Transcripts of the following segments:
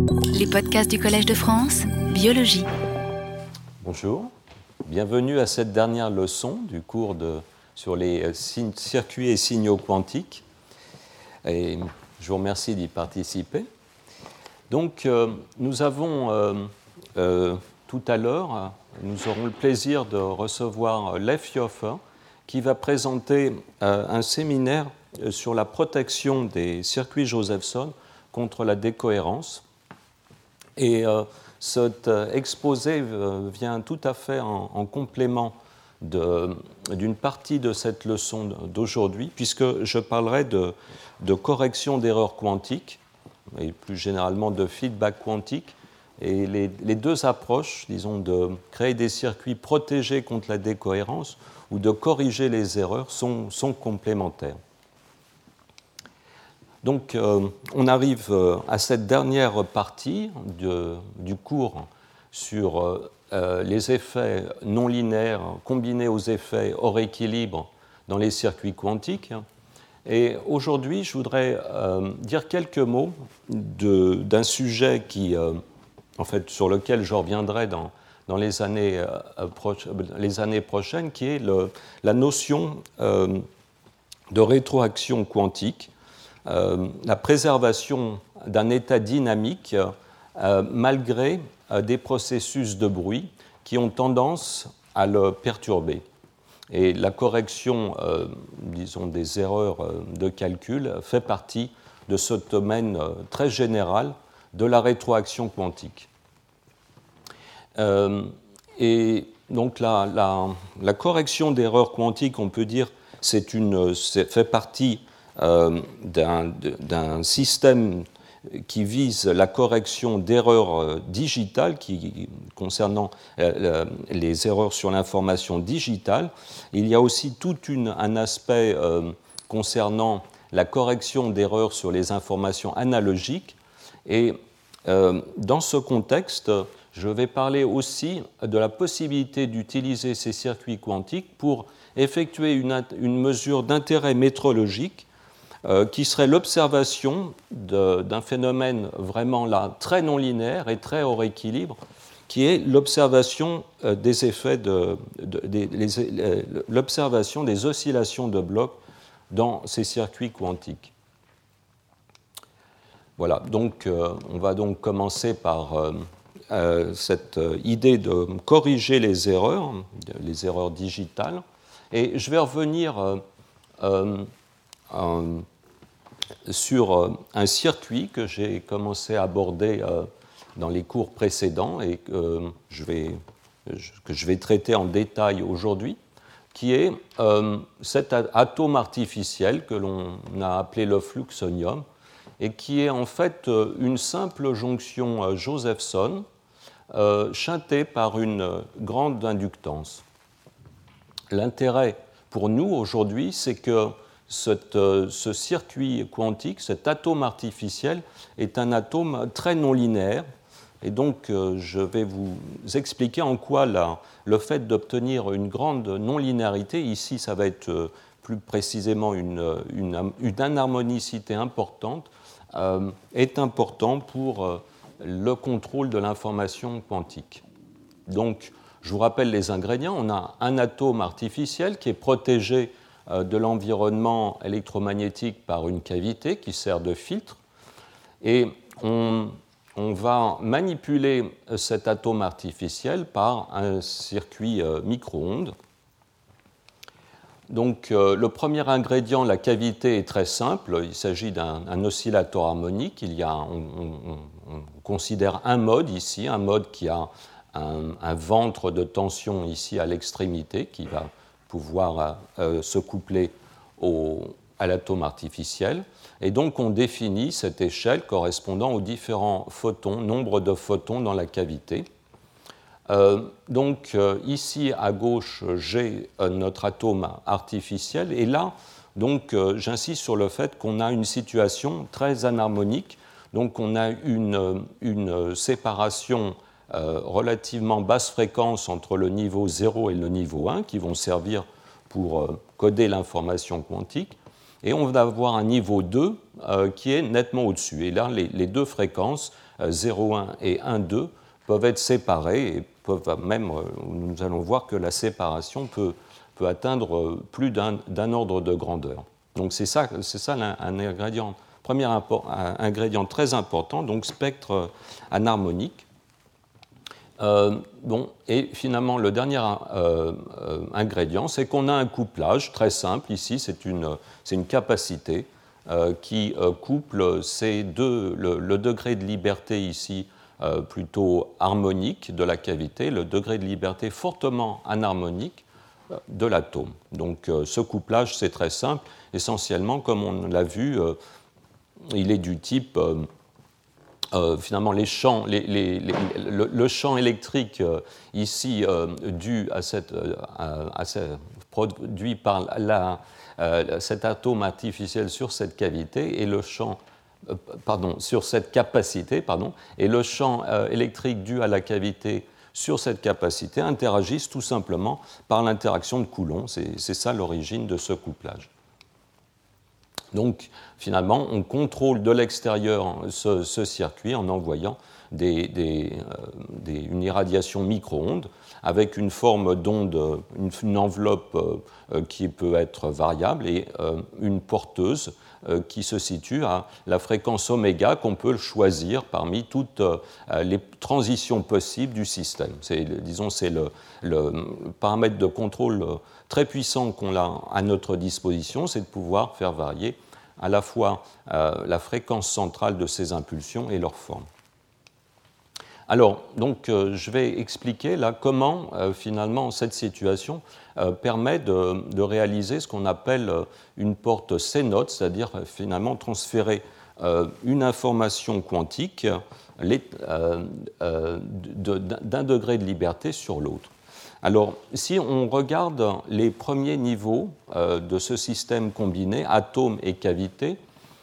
Les podcasts du Collège de France, Biologie. Bonjour, bienvenue à cette dernière leçon du cours sur les circuits et signaux quantiques. Et je vous remercie d'y participer. Donc, nous avons tout à l'heure, nous aurons le plaisir de recevoir Leif Joffe, qui va présenter un séminaire sur la protection des circuits Josephson contre la décohérence. Et cet exposé vient tout à fait en complément d'une partie de cette leçon d'aujourd'hui, puisque je parlerai de correction d'erreurs quantiques, et plus généralement de feedback quantique. Et les deux approches, disons, de créer des circuits protégés contre la décohérence ou de corriger les erreurs sont complémentaires. Donc, on arrive à cette dernière partie du cours sur les effets non linéaires combinés aux effets hors équilibre dans les circuits quantiques. Et aujourd'hui, je voudrais dire quelques mots d'un sujet sur lequel je reviendrai dans les années prochaines, qui est la notion de rétroaction quantique, la préservation d'un état dynamique malgré des processus de bruit qui ont tendance à le perturber. Et la correction, disons, des erreurs de calcul fait partie de ce domaine très général de la rétroaction quantique. Et donc la correction d'erreurs quantiques, on peut dire, fait partie d'un système qui vise la correction d'erreurs digitales concernant les erreurs sur l'information digitale. Il y a aussi tout un aspect concernant la correction d'erreurs sur les informations analogiques. Et dans ce contexte, je vais parler aussi de la possibilité d'utiliser ces circuits quantiques pour effectuer une mesure d'intérêt métrologique qui serait l'observation d'un phénomène vraiment là très non linéaire et très hors équilibre, qui est l'observation des effets l'observation des oscillations de blocs dans ces circuits quantiques. Voilà, donc on va donc commencer par cette idée de corriger les erreurs digitales, et je vais revenir sur un circuit que j'ai commencé à aborder dans les cours précédents et que je vais traiter en détail aujourd'hui, qui est cet atome artificiel que l'on a appelé le fluxonium et qui est en fait une simple jonction Josephson chantée par une grande inductance. L'intérêt pour nous aujourd'hui, c'est que ce circuit quantique, cet atome artificiel, est un atome très non linéaire. Et donc, je vais vous expliquer en quoi le fait d'obtenir une grande non-linéarité, ici ça va être plus précisément une anharmonicité importante, est important pour le contrôle de l'information quantique. Donc, je vous rappelle les ingrédients. On a un atome artificiel qui est protégé de l'environnement électromagnétique par une cavité qui sert de filtre. Et on va manipuler cet atome artificiel par un circuit micro-ondes. Donc, le premier ingrédient, la cavité, est très simple. Il s'agit d'un oscillateur harmonique. On considère un mode ici, un mode qui a un ventre de tension ici à l'extrémité qui va pouvoir se coupler à l'atome artificiel. Et donc, on définit cette échelle correspondant aux différents photons, nombre de photons dans la cavité. Donc, ici, à gauche, j'ai notre atome artificiel. Et là, donc, j'insiste sur le fait qu'on a une situation très anharmonique. Donc, on a une séparation relativement basse fréquence entre le niveau 0 et le niveau 1 qui vont servir pour coder l'information quantique. Et on va avoir un niveau 2 qui est nettement au-dessus. Et là, les deux fréquences 0,1 et 1,2 peuvent être séparés et peuvent même, nous allons voir que la séparation peut atteindre plus d'un ordre de grandeur. Donc c'est ça un ingrédient, premier ingrédient très important, donc spectre anharmonique. Et finalement, le dernier ingrédient, c'est qu'on a un couplage très simple. Ici, c'est une capacité qui couple le degré de liberté ici plutôt harmonique de la cavité, le degré de liberté fortement anharmonique de l'atome. Donc ce couplage, c'est très simple. Essentiellement, comme on l'a vu, il est du type... finalement, le champ électrique ici produit par cet atome artificiel sur cette cavité et le champ sur cette capacité, et le champ électrique dû à la cavité sur cette capacité interagissent tout simplement par l'interaction de Coulomb. C'est ça l'origine de ce couplage. Donc, finalement, on contrôle de l'extérieur ce circuit en envoyant une irradiation micro-ondes avec une forme d'onde, une enveloppe qui peut être variable et une porteuse qui se situe à la fréquence oméga qu'on peut choisir parmi toutes les transitions possibles du système. C'est le paramètre de contrôle très puissant qu'on a à notre disposition, c'est de pouvoir faire varier à la fois la fréquence centrale de ces impulsions et leur forme. Alors, donc, je vais expliquer là comment, finalement, cette situation permet de réaliser ce qu'on appelle une porte C-note, c'est-à-dire, finalement, transférer une information quantique d'un degré de liberté sur l'autre. Alors, si on regarde les premiers niveaux de ce système combiné, atome et cavité,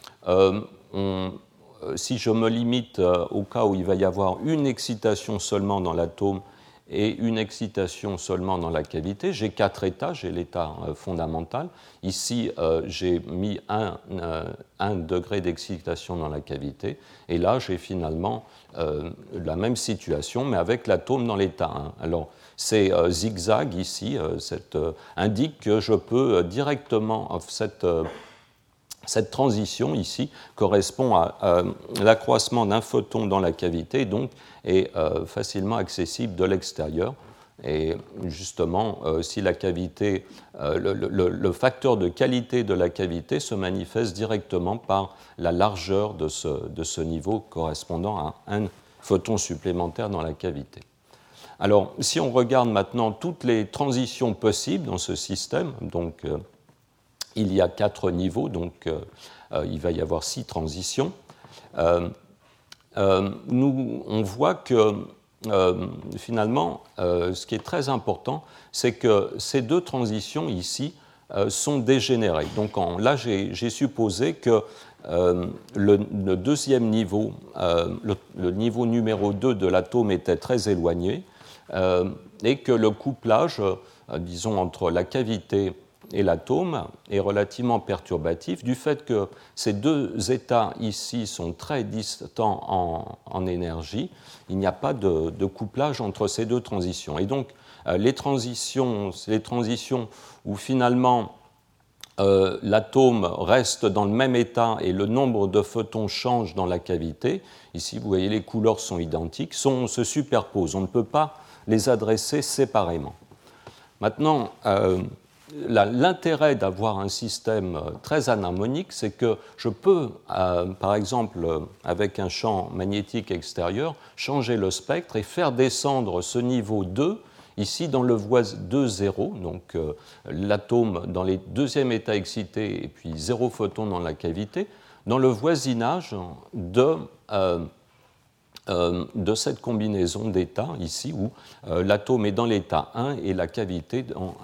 si je me limite au cas où il va y avoir une excitation seulement dans l'atome et une excitation seulement dans la cavité, j'ai 4 états, j'ai l'état fondamental. Ici, j'ai mis un degré d'excitation dans la cavité, et là, j'ai finalement la même situation, mais avec l'atome dans l'état 1. Alors, ces zigzags ici indiquent que je peux directement, cette transition ici correspond à l'accroissement d'un photon dans la cavité, donc est facilement accessible de l'extérieur. Et justement, si la cavité, le facteur de qualité de la cavité se manifeste directement par la largeur de ce niveau correspondant à un photon supplémentaire dans la cavité. Alors, si on regarde maintenant toutes les transitions possibles dans ce système, donc il y a 4 niveaux, donc il va y avoir 6 transitions. On voit que finalement, ce qui est très important, c'est que ces 2 transitions ici sont dégénérées. Donc là, j'ai supposé que le deuxième niveau, le niveau numéro 2 de l'atome était très éloigné et que le couplage, disons, entre la cavité et l'atome est relativement perturbatif du fait que ces 2 états ici sont très distants en énergie. Il n'y a pas de couplage entre ces 2 transitions. Et donc, les transitions où finalement l'atome reste dans le même état et le nombre de photons change dans la cavité, ici vous voyez les couleurs sont identiques, se superposent. On ne peut pas les adresser séparément. Maintenant, l'intérêt d'avoir un système très anharmonique, c'est que je peux, par exemple, avec un champ magnétique extérieur, changer le spectre et faire descendre ce niveau 2, ici dans le voisin 2,0, donc l'atome dans les deuxième état excité et puis 0 photon dans la cavité, dans le voisinage de cette combinaison d'états ici où l'atome est dans l'état 1 et la cavité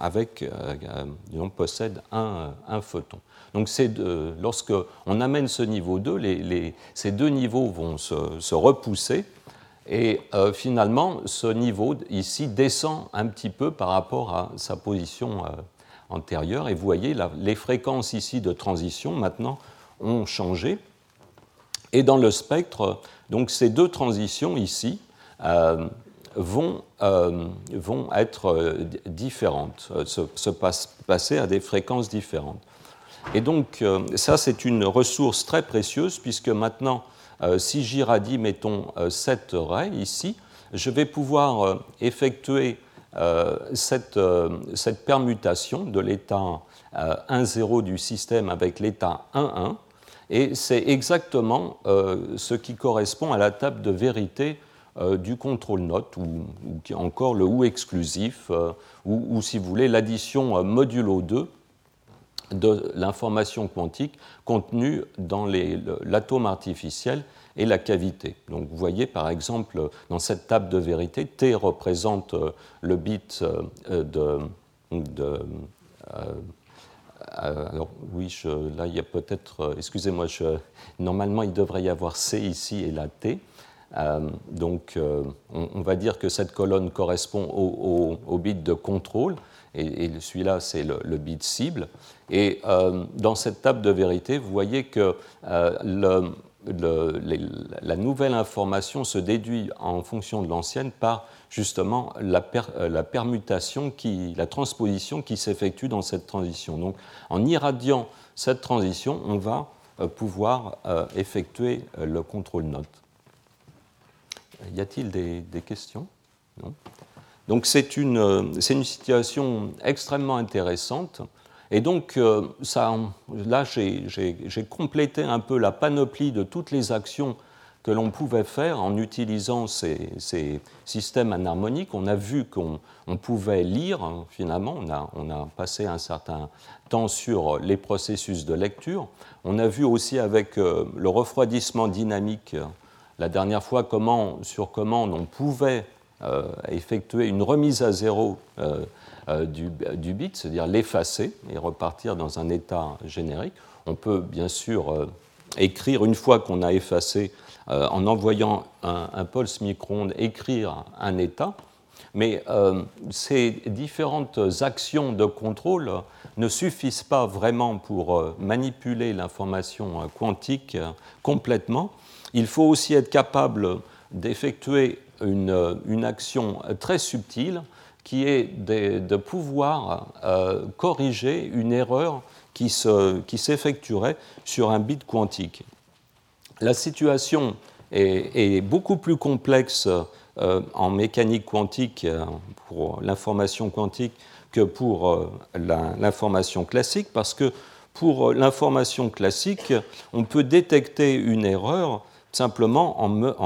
possède un photon. Donc lorsque on amène ce niveau 2, ces 2 niveaux vont se repousser et finalement ce niveau ici descend un petit peu par rapport à sa position antérieure et vous voyez les fréquences ici de transition maintenant ont changé et dans le spectre Donc ces deux transitions ici vont être différentes, se passer à des fréquences différentes. Et donc ça, c'est une ressource très précieuse, puisque maintenant, si j'irradie, mettons, cette raie ici, je vais pouvoir effectuer cette permutation de l'état 1,0 du système avec l'état 1,1, et c'est exactement ce qui correspond à la table de vérité du contrôle note, ou encore le ou exclusif, ou si vous voulez, l'addition modulo 2 de l'information quantique contenue dans l'atome artificiel et la cavité. Donc vous voyez par exemple dans cette table de vérité, T représente le bit alors oui, là il y a peut-être, excusez-moi, normalement il devrait y avoir C ici et là T. Donc on va dire que cette colonne correspond au bit de contrôle, et celui-là c'est le bit cible. Et dans cette table de vérité, vous voyez que la nouvelle information se déduit en fonction de l'ancienne par justement la permutation, la transposition qui s'effectue dans cette transition. Donc en irradiant cette transition, on va pouvoir effectuer le contrôle note. Y a-t-il des questions? Non. Donc c'est une situation extrêmement intéressante. Et donc là, j'ai complété un peu la panoplie de toutes les actions que l'on pouvait faire en utilisant ces systèmes anharmoniques. On a vu qu'on pouvait lire, finalement, on a passé un certain temps sur les processus de lecture. On a vu aussi avec le refroidissement dynamique, la dernière fois, sur commande on pouvait effectuer une remise à zéro du bit, c'est-à-dire l'effacer et repartir dans un état générique. On peut bien sûr écrire, une fois qu'on a effacé, en envoyant un pulse micro-ondes, écrire un état, mais ces différentes actions de contrôle ne suffisent pas vraiment pour manipuler l'information quantique complètement. Il faut aussi être capable d'effectuer une action très subtile qui est de pouvoir corriger une erreur qui s'effectuerait sur un bit quantique. La situation est beaucoup plus complexe en mécanique quantique pour l'information quantique que pour l'information classique, parce que pour l'information classique, on peut détecter une erreur simplement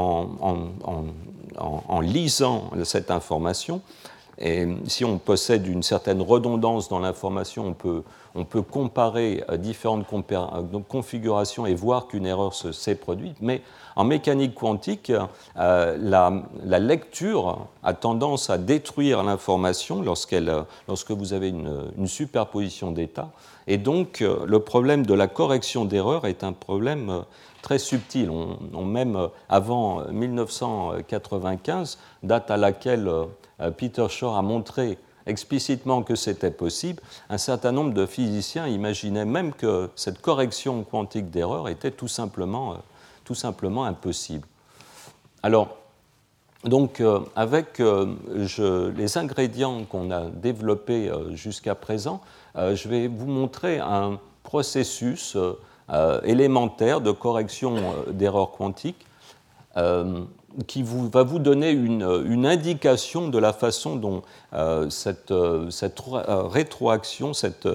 en lisant cette information. Et si on possède une certaine redondance dans l'information, on peut comparer différentes configurations et voir qu'une erreur s'est produite. Mais en mécanique quantique, la lecture a tendance à détruire l'information lorsque vous avez une superposition d'états. Et donc, le problème de la correction d'erreurs est un problème très subtil. Même avant 1995, date à laquelle Peter Shor a montré explicitement que c'était possible, un certain nombre de physiciens imaginaient même que cette correction quantique d'erreur était tout simplement impossible. Alors, donc, avec les ingrédients qu'on a développés jusqu'à présent, je vais vous montrer un processus élémentaire de correction d'erreurs quantiques qui va vous donner une indication de la façon dont cette rétroaction, cet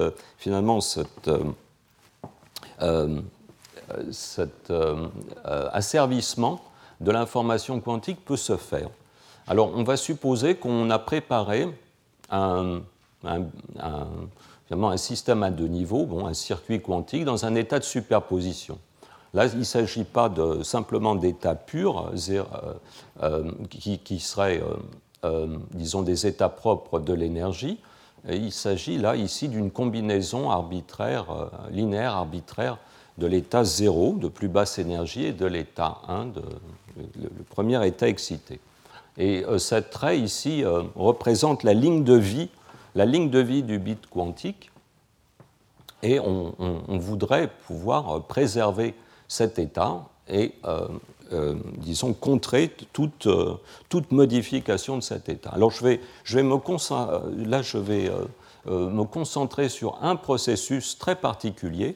asservissement de l'information quantique peut se faire. Alors, on va supposer qu'on a préparé un système à deux niveaux, un circuit quantique, dans un état de superposition. Là, il ne s'agit pas simplement d'états purs, qui seraient, disons, des états propres de l'énergie. Il s'agit là, ici, d'une combinaison arbitraire, linéaire arbitraire, de l'état 0, de plus basse énergie, et de l'état 1, le premier état excité. Et cette raie ici représente la ligne de vie du bit quantique, et on voudrait pouvoir préserver cet état et disons, contrer toute modification de cet état. Alors je vais me concentrer sur un processus très particulier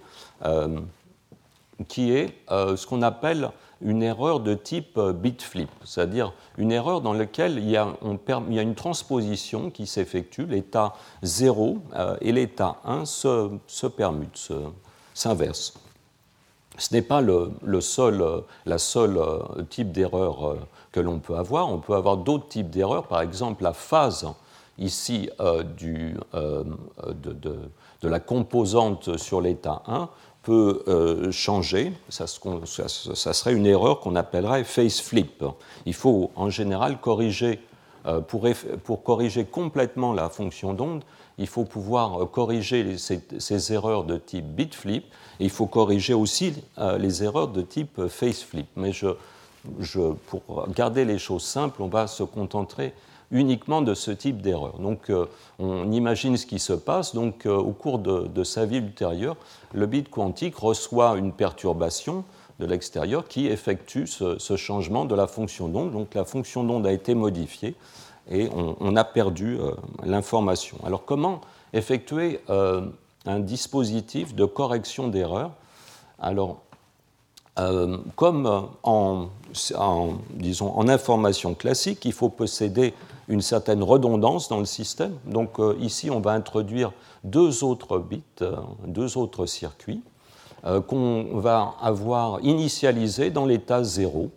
qui est ce qu'on appelle une erreur de type bit flip, c'est-à-dire une erreur dans laquelle il y a une transposition qui s'effectue, l'état 0 et l'état 1 se permutent, s'inversent. Ce n'est pas la seule type d'erreur que l'on peut avoir. On peut avoir d'autres types d'erreurs, par exemple la phase ici de la composante sur l'état 1 peut changer, ça serait une erreur qu'on appellerait phase flip. Il faut en général corriger, pour corriger complètement la fonction d'onde, il faut pouvoir corriger ces erreurs de type bit flip, et il faut corriger aussi les erreurs de type phase flip. Mais pour garder les choses simples, on va se contenter uniquement de ce type d'erreur. Donc on imagine ce qui se passe. Donc au cours de sa vie ultérieure, le bit quantique reçoit une perturbation de l'extérieur qui effectue ce changement de la fonction d'onde. Donc la fonction d'onde a été modifiée et on a perdu l'information. Alors comment effectuer un dispositif de correction d'erreur? Alors comme en information classique, il faut posséder une certaine redondance dans le système. Donc ici, on va introduire deux autres bits, deux autres circuits qu'on va avoir initialisés dans l'état 0.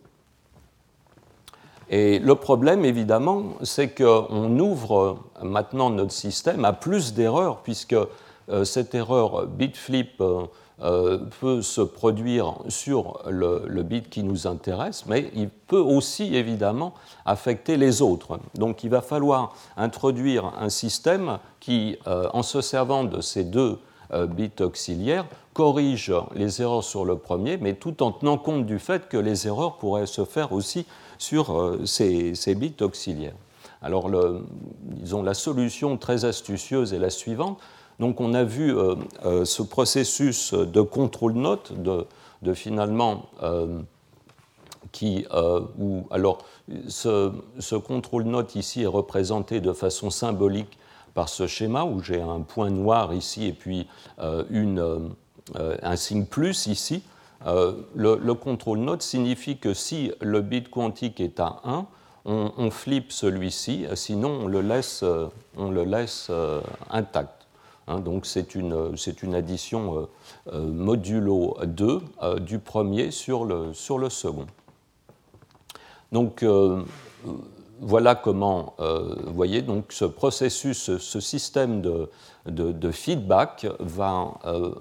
Et le problème, évidemment, c'est qu'on ouvre maintenant notre système à plus d'erreurs, puisque cette erreur bit flip peut se produire sur le bit qui nous intéresse, mais il peut aussi évidemment affecter les autres. Donc il va falloir introduire un système qui, en se servant de ces deux bits auxiliaires, corrige les erreurs sur le premier, mais tout en tenant compte du fait que les erreurs pourraient se faire aussi sur ces bits auxiliaires. Alors la solution très astucieuse est la suivante. Donc on a vu ce processus de contrôle note, de finalement ce contrôle note ici est représenté de façon symbolique par ce schéma où j'ai un point noir ici et puis un signe plus ici. Le contrôle note signifie que si le bit quantique est à 1, on flippe celui-ci, sinon on le laisse intact. Donc c'est une addition modulo 2 du premier sur le second. Donc voilà comment, vous voyez, donc ce processus, ce système de feedback va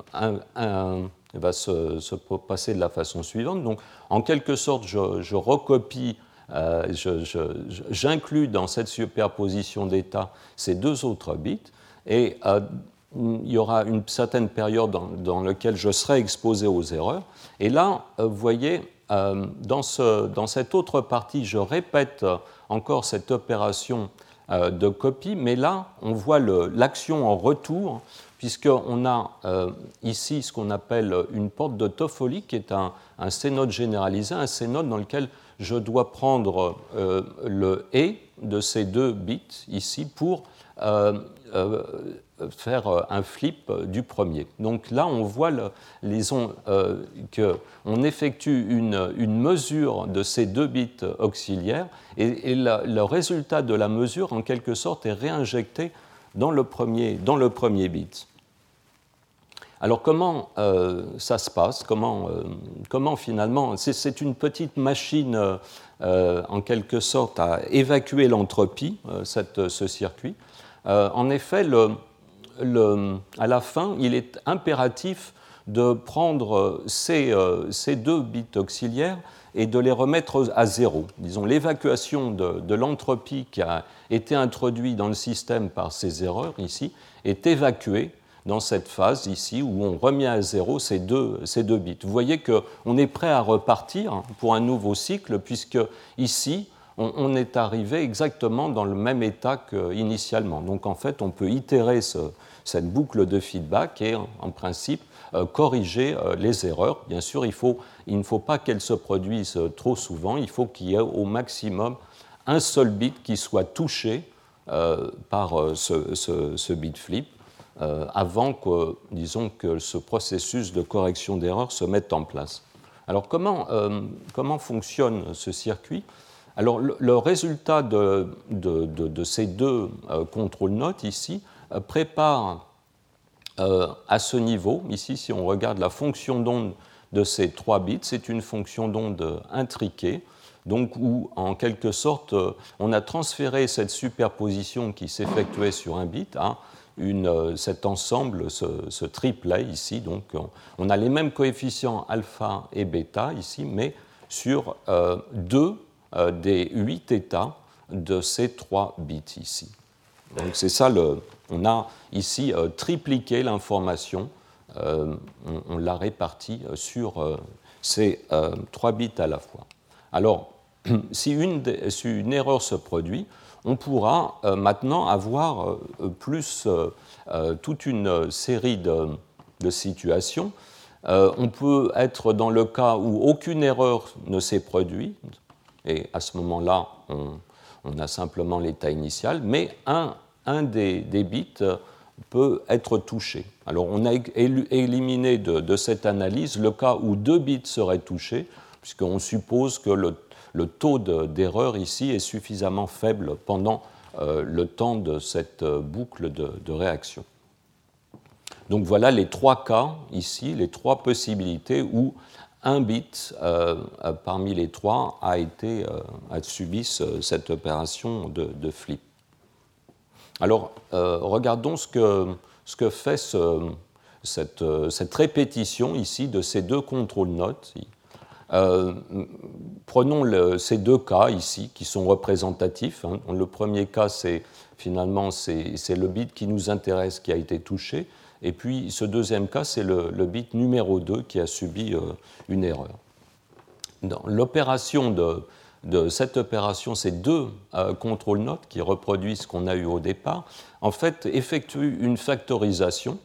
se passer de la façon suivante. Donc en quelque sorte, je recopie, j'inclus dans cette superposition d'états ces deux autres bits, et il y aura une certaine période dans laquelle je serai exposé aux erreurs. Et là, vous voyez, dans cette autre partie, je répète encore cette opération de copie, mais là, on voit l'action en retour, puisqu'on a ici ce qu'on appelle une porte de Toffoli, qui est un C-node généralisé, un C-node dans lequel je dois prendre le « et » de ces deux bits ici pour faire un flip du premier. Donc là, on voit qu'on effectue une mesure de ces deux bits auxiliaires et le résultat de la mesure, en quelque sorte, est réinjecté dans le premier bit. Alors comment ça se passe? Comment finalement... C'est une petite machine, en quelque sorte, à évacuer l'entropie, ce circuit. En effet, à la fin, il est impératif de prendre ces deux bits auxiliaires et de les remettre à zéro. Disons, l'évacuation de l'entropie qui a été introduite dans le système par ces erreurs ici est évacuée dans cette phase ici où on remet à zéro ces deux bits. Vous voyez qu'on est prêt à repartir pour un nouveau cycle, puisque ici, on est arrivé exactement dans le même état qu'initialement. Donc en fait, on peut itérer cette boucle de feedback et en principe corriger les erreurs. Bien sûr, il faut il ne faut pas qu'elle se produise trop souvent, il faut qu'il y ait au maximum un seul bit qui soit touché par ce bit flip avant que, disons, que ce processus de correction d'erreur se mette en place. Alors comment fonctionne ce circuit? Alors le résultat de ces deux contrôle notes ici prépare à ce niveau, ici si on regarde la fonction d'onde de ces 3 bits, c'est une fonction d'onde intriquée, donc où en quelque sorte on a transféré cette superposition qui s'effectuait sur un bit à cet ensemble, ce triplet ici, donc on a les mêmes coefficients alpha et bêta ici, mais sur 2 des 8 états de ces 3 bits ici. Donc c'est ça, on a ici tripliqué l'information, on l'a répartie sur ces 3 bits à la fois. Alors, si une erreur se produit, on pourra maintenant avoir toute une série de situations. On peut être dans le cas où aucune erreur ne s'est produite, et à ce moment-là, on a simplement l'état initial, mais un des bits peut être touché. Alors on a éliminé de cette analyse le cas où 2 bits seraient touchés, puisqu'on suppose que le taux d'erreur ici est suffisamment faible pendant le temps de cette boucle de réaction. Donc voilà les 3 cas ici, les 3 possibilités où un bit parmi les 3 a subi cette opération de flip. Alors regardons ce que fait cette répétition ici de ces 2 contrôle notes. Prenons ces 2 cas ici qui sont représentatifs. Le premier cas, c'est le bit qui nous intéresse qui a été touché. Et puis ce deuxième cas, c'est le bit numéro 2 qui a subi une erreur. Dans l'opération de cette opération, ces 2 contrôle notes qui reproduisent ce qu'on a eu au départ, en fait, effectuent une factorisation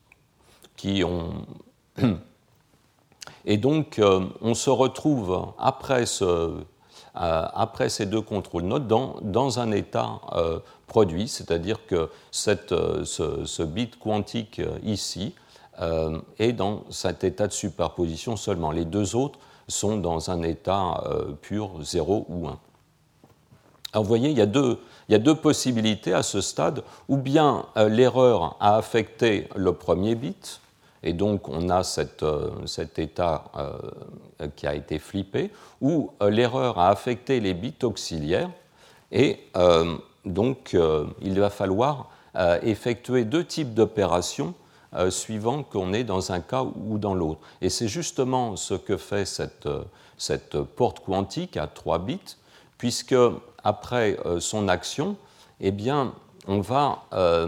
et donc, on se retrouve après ces 2 contrôle notes dans un état produit, c'est-à-dire que ce bit quantique ici est dans cet état de superposition seulement. Les 2 autres sont dans un état pur 0 ou 1. Alors vous voyez, il y a deux possibilités à ce stade, ou bien l'erreur a affecté le premier bit, et donc on a cet état qui a été flippé, ou l'erreur a affecté les bits auxiliaires, et donc il va falloir effectuer 2 types d'opérations suivant qu'on est dans un cas ou dans l'autre. Et c'est justement ce que fait cette porte quantique à 3 bits, puisque après son action, eh bien, on va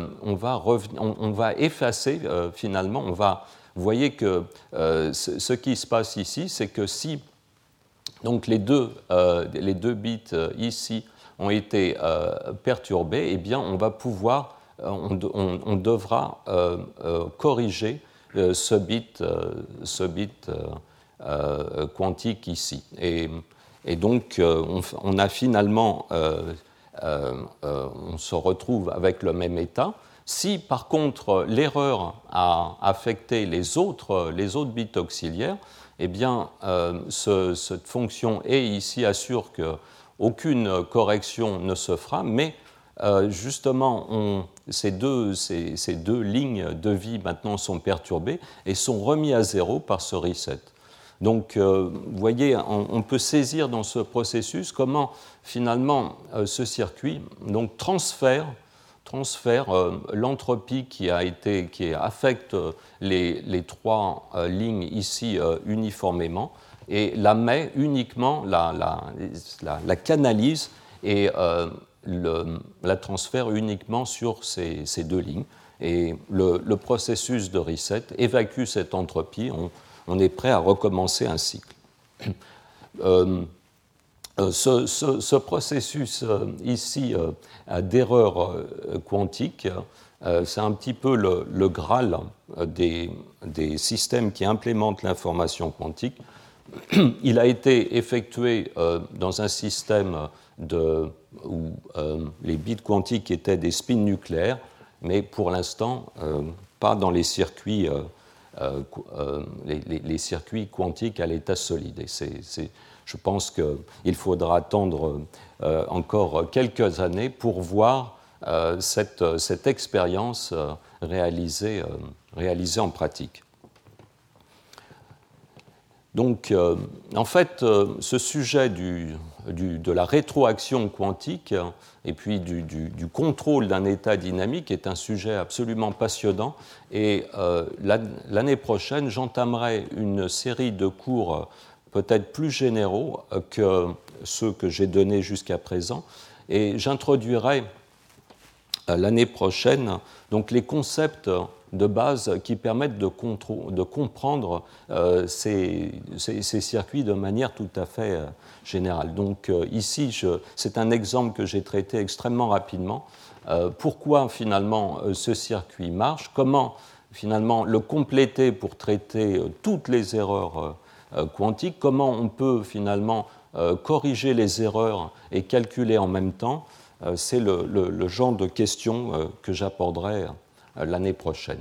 effacer finalement, vous voyez que ce qui se passe ici, c'est que si donc les deux bits ici ont été perturbés, eh bien on va pouvoir, on devra corriger ce bit quantique ici. Et donc on a finalement on se retrouve avec le même état. Si par contre l'erreur a affecté les autres bits auxiliaires, eh bien cette fonction A ici assure qu'aucune correction ne se fera, mais justement ces deux lignes de vie maintenant sont perturbées et sont remis à 0 par ce reset. Donc, vous voyez, on peut saisir dans ce processus comment, finalement, ce circuit donc, transfère l'entropie qui affecte les 3 lignes ici uniformément et la met uniquement, la canalise et la transfère uniquement sur ces 2 lignes. Et le processus de reset évacue cette entropie. On est prêt à recommencer un cycle. Ce processus ici d'erreur quantique, c'est un petit peu le Graal des systèmes qui implémentent l'information quantique. il a été effectué dans un système où les bits quantiques étaient des spins nucléaires, mais pour l'instant, pas dans les circuits, les circuits quantiques à l'état solide. Et je pense qu'il faudra attendre encore quelques années pour voir cette expérience réalisée en pratique. Donc, en fait, ce sujet de la rétroaction quantique et puis du contrôle d'un état dynamique est un sujet absolument passionnant. Et l'année prochaine, j'entamerai une série de cours peut-être plus généraux que ceux que j'ai donnés jusqu'à présent. Et j'introduirai l'année prochaine donc les concepts de base qui permettent de comprendre ces circuits de manière tout à fait générale. Donc ici, c'est un exemple que j'ai traité extrêmement rapidement. Pourquoi finalement ce circuit marche, comment finalement le compléter pour traiter toutes les erreurs quantiques, comment on peut finalement corriger les erreurs et calculer en même temps. C'est le genre de questions que j'aborderai l'année prochaine.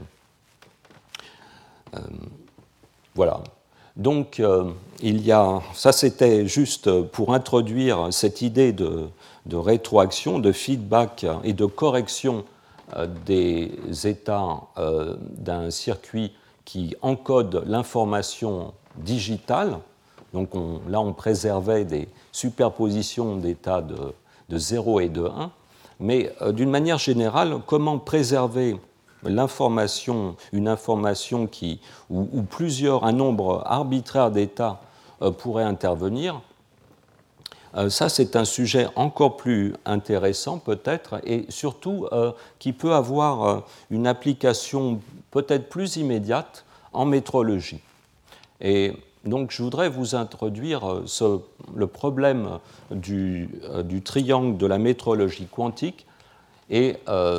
Voilà. Donc, ça c'était juste pour introduire cette idée de rétroaction, de feedback et de correction des états d'un circuit qui encode l'information digitale. Donc, là, on préservait des superpositions d'états de 0 et de 1. Mais d'une manière générale, comment préserver l'information, une information où un nombre arbitraire d'états pourrait intervenir, ça c'est un sujet encore plus intéressant peut-être et surtout qui peut avoir une application peut-être plus immédiate en métrologie. Et donc je voudrais vous introduire le problème du triangle de la métrologie quantique et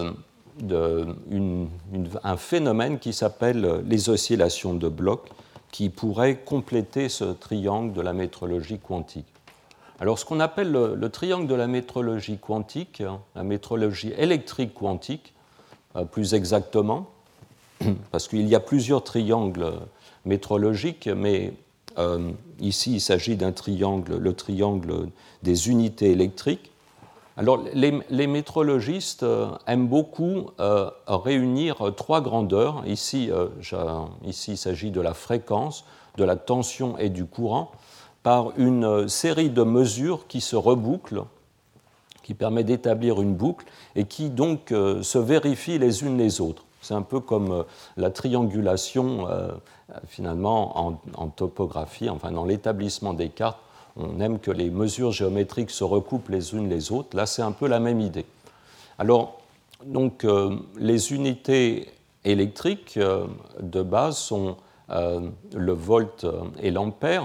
un phénomène qui s'appelle les oscillations de blocs qui pourrait compléter ce triangle de la métrologie quantique. Alors ce qu'on appelle le triangle de la métrologie quantique, la métrologie électrique quantique, plus exactement, parce qu'il y a plusieurs triangles métrologiques, mais ici il s'agit d'un triangle, le triangle des unités électriques. Alors, les métrologistes aiment beaucoup réunir trois grandeurs. Ici, il s'agit de la fréquence, de la tension et du courant, par une série de mesures qui se rebouclent, qui permet d'établir une boucle et qui donc se vérifient les unes les autres. C'est un peu comme la triangulation, finalement, en topographie, enfin dans l'établissement des cartes. On aime que les mesures géométriques se recoupent les unes les autres. Là, c'est un peu la même idée. Alors, donc, les unités électriques de base sont le volt et l'ampère.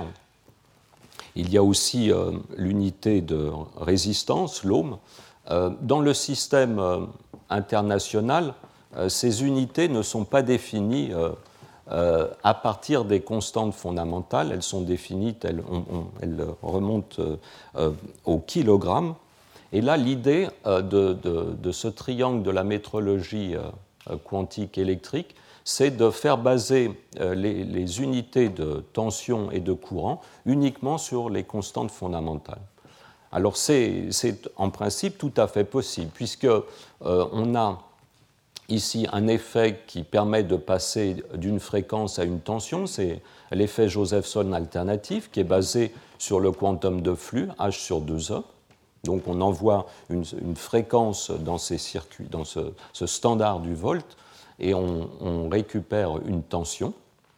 Il y a aussi l'unité de résistance, l'ohm. Dans le système international, ces unités ne sont pas définies à partir des constantes fondamentales. Elles sont définies, elles remontent au kilogramme. Et là, l'idée de ce triangle de la métrologie quantique électrique, c'est de faire baser les unités de tension et de courant uniquement sur les constantes fondamentales. Alors c'est en principe tout à fait possible, puisqu'on a ici un effet qui permet de passer d'une fréquence à une tension, c'est l'effet Josephson alternatif qui est basé sur le quantum de flux, H sur 2E. Donc on envoie une fréquence dans ces circuits, dans ce standard du volt, et on récupère une tension.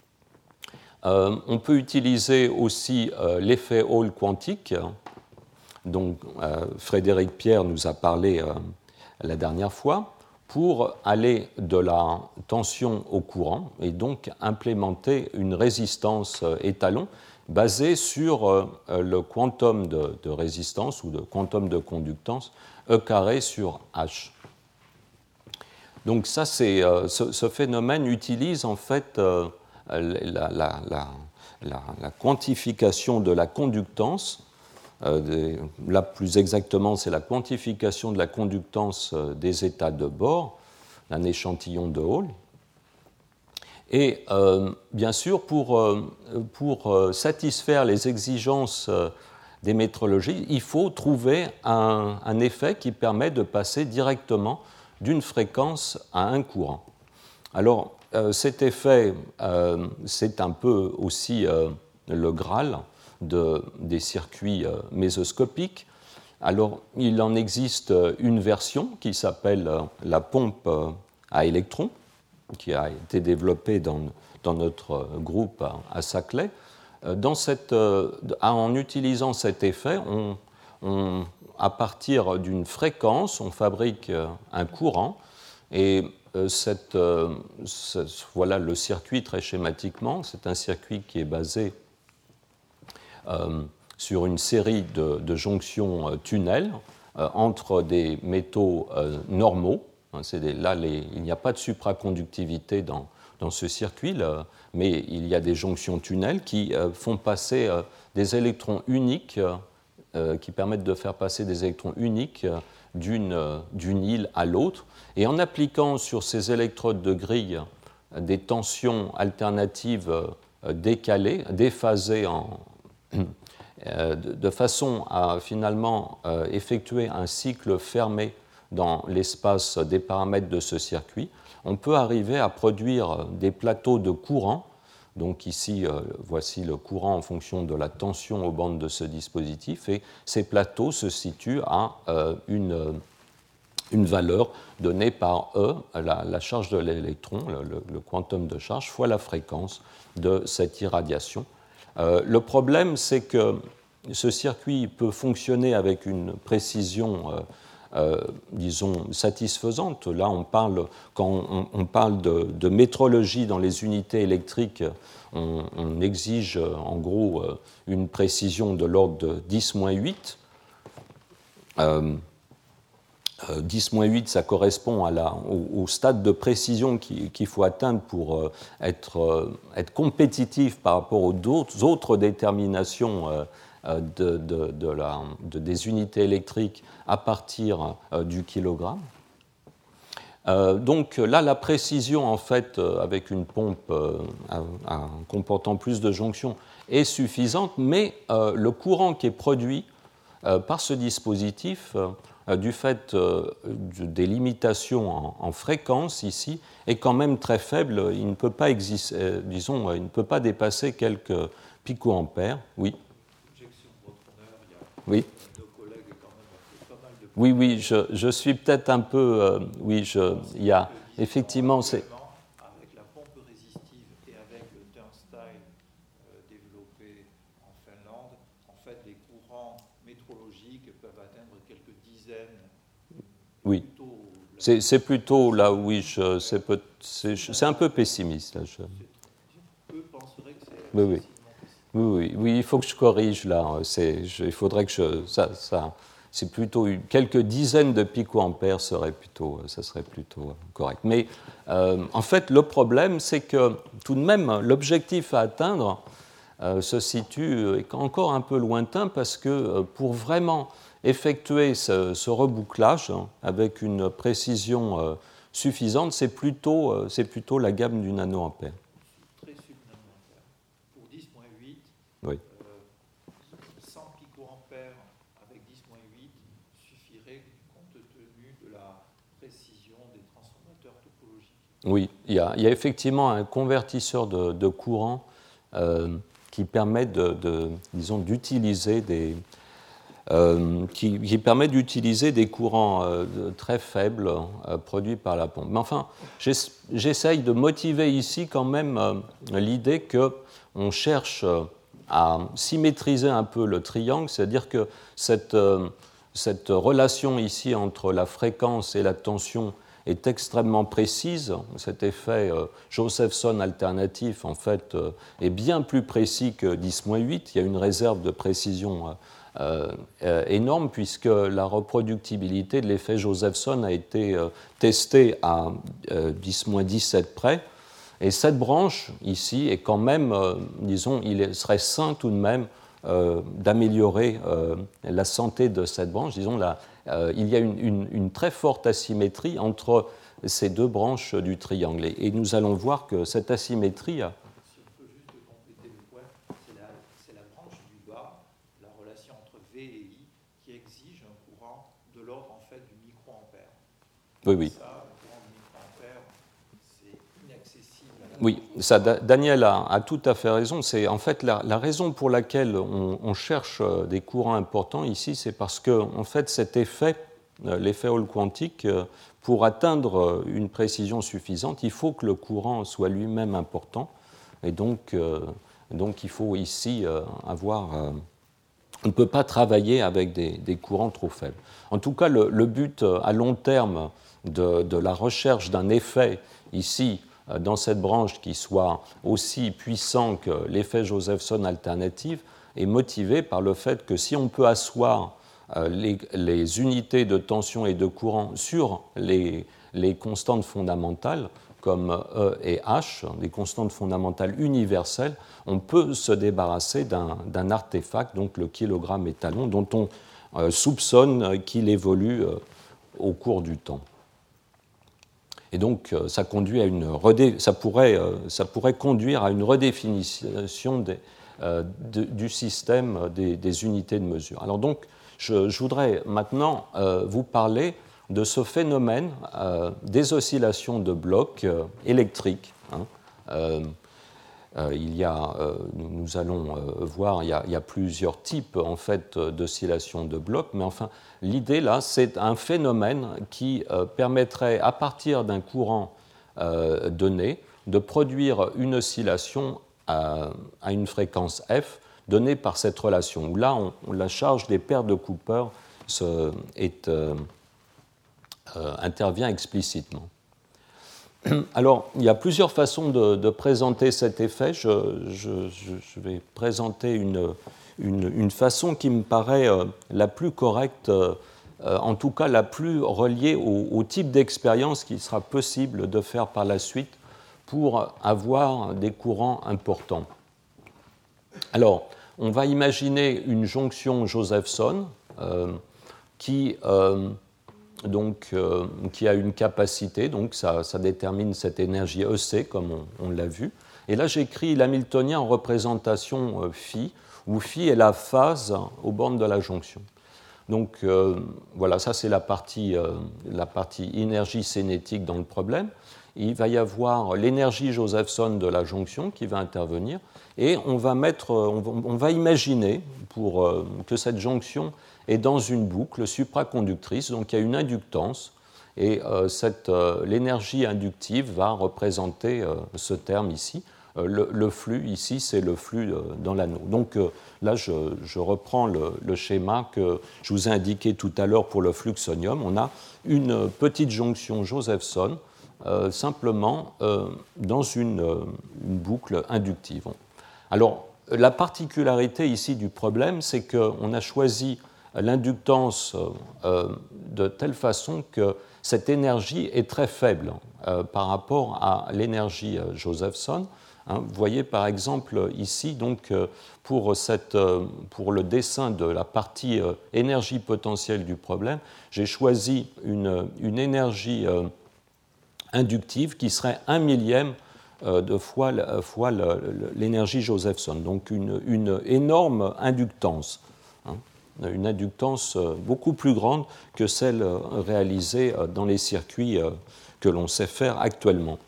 On peut utiliser aussi l'effet Hall quantique, dont Frédéric Pierre nous a parlé la dernière fois, pour aller de la tension au courant et donc implémenter une résistance étalon basée sur le quantum de résistance ou de quantum de conductance E carré sur H. Donc ça, ce phénomène utilise en fait la quantification de la conductance. Là, plus exactement, c'est la quantification de la conductance des états de bord d'un échantillon de Hall. Et bien sûr, pour satisfaire les exigences des métrologies, il faut trouver un effet qui permet de passer directement d'une fréquence à un courant. Alors, cet effet, c'est un peu aussi le Graal des circuits mésoscopiques. Alors, il en existe une version qui s'appelle la pompe à électrons, qui a été développée dans notre groupe à Saclay. En utilisant cet effet, à partir d'une fréquence, on fabrique un courant, et voilà le circuit très schématiquement. C'est un circuit qui est basé sur une série de jonctions tunnels entre des métaux normaux. Là, il n'y a pas de supraconductivité dans ce circuit, là, mais il y a des jonctions tunnels qui font passer des électrons uniques, qui permettent de faire passer des électrons uniques d'une île à l'autre. Et en appliquant sur ces électrodes de grille des tensions alternatives décalées, déphasées de façon à finalement effectuer un cycle fermé dans l'espace des paramètres de ce circuit, on peut arriver à produire des plateaux de courant. Donc ici, voici le courant en fonction de la tension aux bandes de ce dispositif, et ces plateaux se situent à une valeur donnée par E, la charge de l'électron, le quantum de charge, fois la fréquence de cette irradiation. Le problème, c'est que ce circuit peut fonctionner avec une précision disons, satisfaisante. Là, quand on parle de métrologie dans les unités électriques, on exige en gros une précision de l'ordre de 10-8. 10-8, ça correspond au stade de précision qu'il faut atteindre pour être compétitif par rapport aux autres déterminations des unités électriques à partir du kilogramme. Donc là, la précision, en fait, avec une pompe comportant plus de jonctions est suffisante, mais le courant qui est produit par ce dispositif, du fait des limitations en fréquence ici, est quand même très faible. Il ne peut pas exister, disons, il ne peut pas dépasser quelques picoampères. Oui. Oui. Oui, je suis peut-être un peu. Oui, il y a effectivement. Avec la pompe résistive et avec le turnstile développé en Finlande, en fait, les courants métrologiques peuvent atteindre quelques dizaines. Oui. C'est plutôt là, oui, c'est un peu pessimiste. Là, Eux penseraient que c'est. Oui. Oui, il faut que je corrige là. Il faudrait que c'est plutôt quelques dizaines de picoampères, ça serait plutôt correct. Mais en fait, le problème, c'est que tout de même, l'objectif à atteindre se situe encore un peu lointain, parce que pour vraiment effectuer ce rebouclage avec une précision suffisante, c'est plutôt la gamme du nanoampère. Très subnanoampère. Pour 10-8, oui. 100 picoampères avec 10-8 suffirait compte tenu de la précision des transformateurs topologiques. Oui, il y a effectivement un convertisseur de courant qui permet disons, d'utiliser qui permet d'utiliser des courants très faibles produits par la pompe. Mais enfin, j'essaye de motiver ici quand même l'idée qu'on cherche à symétriser un peu le triangle, c'est-à-dire que cette relation ici entre la fréquence et la tension est extrêmement précise. Cet effet Josephson alternatif, en fait, est bien plus précis que 10-8. Il y a une réserve de précision énorme, puisque la reproductibilité de l'effet Josephson a été testée à 10-17 près. Et cette branche, ici, est quand même, disons, il serait sain tout de même d'améliorer la santé de cette branche. Disons, il y a une très forte asymétrie entre ces deux branches du triangle. Et nous allons voir que cette asymétrie... Si on peut juste compléter le point, c'est la branche du bas, la relation entre V et I, qui exige un courant de l'ordre en fait du microampère. Oui, oui. Ça, le courant du microampère, c'est inaccessible à la Oui, ça, Daniel a tout à fait raison. C'est en fait la raison pour laquelle on cherche des courants importants ici, c'est parce que en fait cet effet, l'effet Hall quantique, pour atteindre une précision suffisante, il faut que le courant soit lui-même important. Et donc il faut ici avoir... on ne peut pas travailler avec des courants trop faibles. En tout cas, le but à long terme de la recherche d'un effet ici, dans cette branche qui soit aussi puissant que l'effet Josephson alternatif, est motivé par le fait que si on peut asseoir les unités de tension et de courant sur les constantes fondamentales, comme E et H, des constantes fondamentales universelles, on peut se débarrasser d'un artefact, donc le kilogramme étalon, dont on soupçonne qu'il évolue au cours du temps. Et donc, ça pourrait conduire à une redéfinition du système des unités de mesure. Alors donc, je voudrais maintenant vous parler de ce phénomène des oscillations de blocs électriques. Nous allons voir, il y a plusieurs types en fait d'oscillations de blocs, mais enfin l'idée là, c'est un phénomène qui permettrait, à partir d'un courant donné, de produire une oscillation à une fréquence f donnée par cette relation, où là, la charge des paires de Cooper intervient explicitement. Alors, il y a plusieurs façons de présenter cet effet. Je vais présenter une façon qui me paraît la plus correcte, en tout cas la plus reliée au type d'expérience qu'il sera possible de faire par la suite pour avoir des courants importants. Alors, on va imaginer une jonction Josephson qui a une capacité, donc ça détermine cette énergie EC, comme on l'a vu. Et là, j'écris l'hamiltonien en représentation phi, où phi est la phase aux bornes de la jonction. Donc voilà, ça c'est la partie énergie cinétique dans le problème. Il va y avoir l'énergie Josephson de la jonction qui va intervenir, et on va imaginer que cette jonction est dans une boucle supraconductrice, donc il y a une inductance, et l'énergie inductive va représenter ce terme ici. Le flux ici, c'est le flux dans l'anneau. Donc là, je reprends le schéma que je vous ai indiqué tout à l'heure pour le fluxonium. On a une petite jonction Josephson simplement dans une boucle inductive. Alors, la particularité ici du problème, c'est qu'on a choisi l'inductance de telle façon que cette énergie est très faible par rapport à l'énergie Josephson. Vous voyez par exemple ici, donc, pour le dessin de la partie énergie potentielle du problème, j'ai choisi une énergie inductive qui serait 1/1000 de fois l'énergie Josephson, donc une énorme inductance, une inductance beaucoup plus grande que celle réalisée dans les circuits que l'on sait faire actuellement.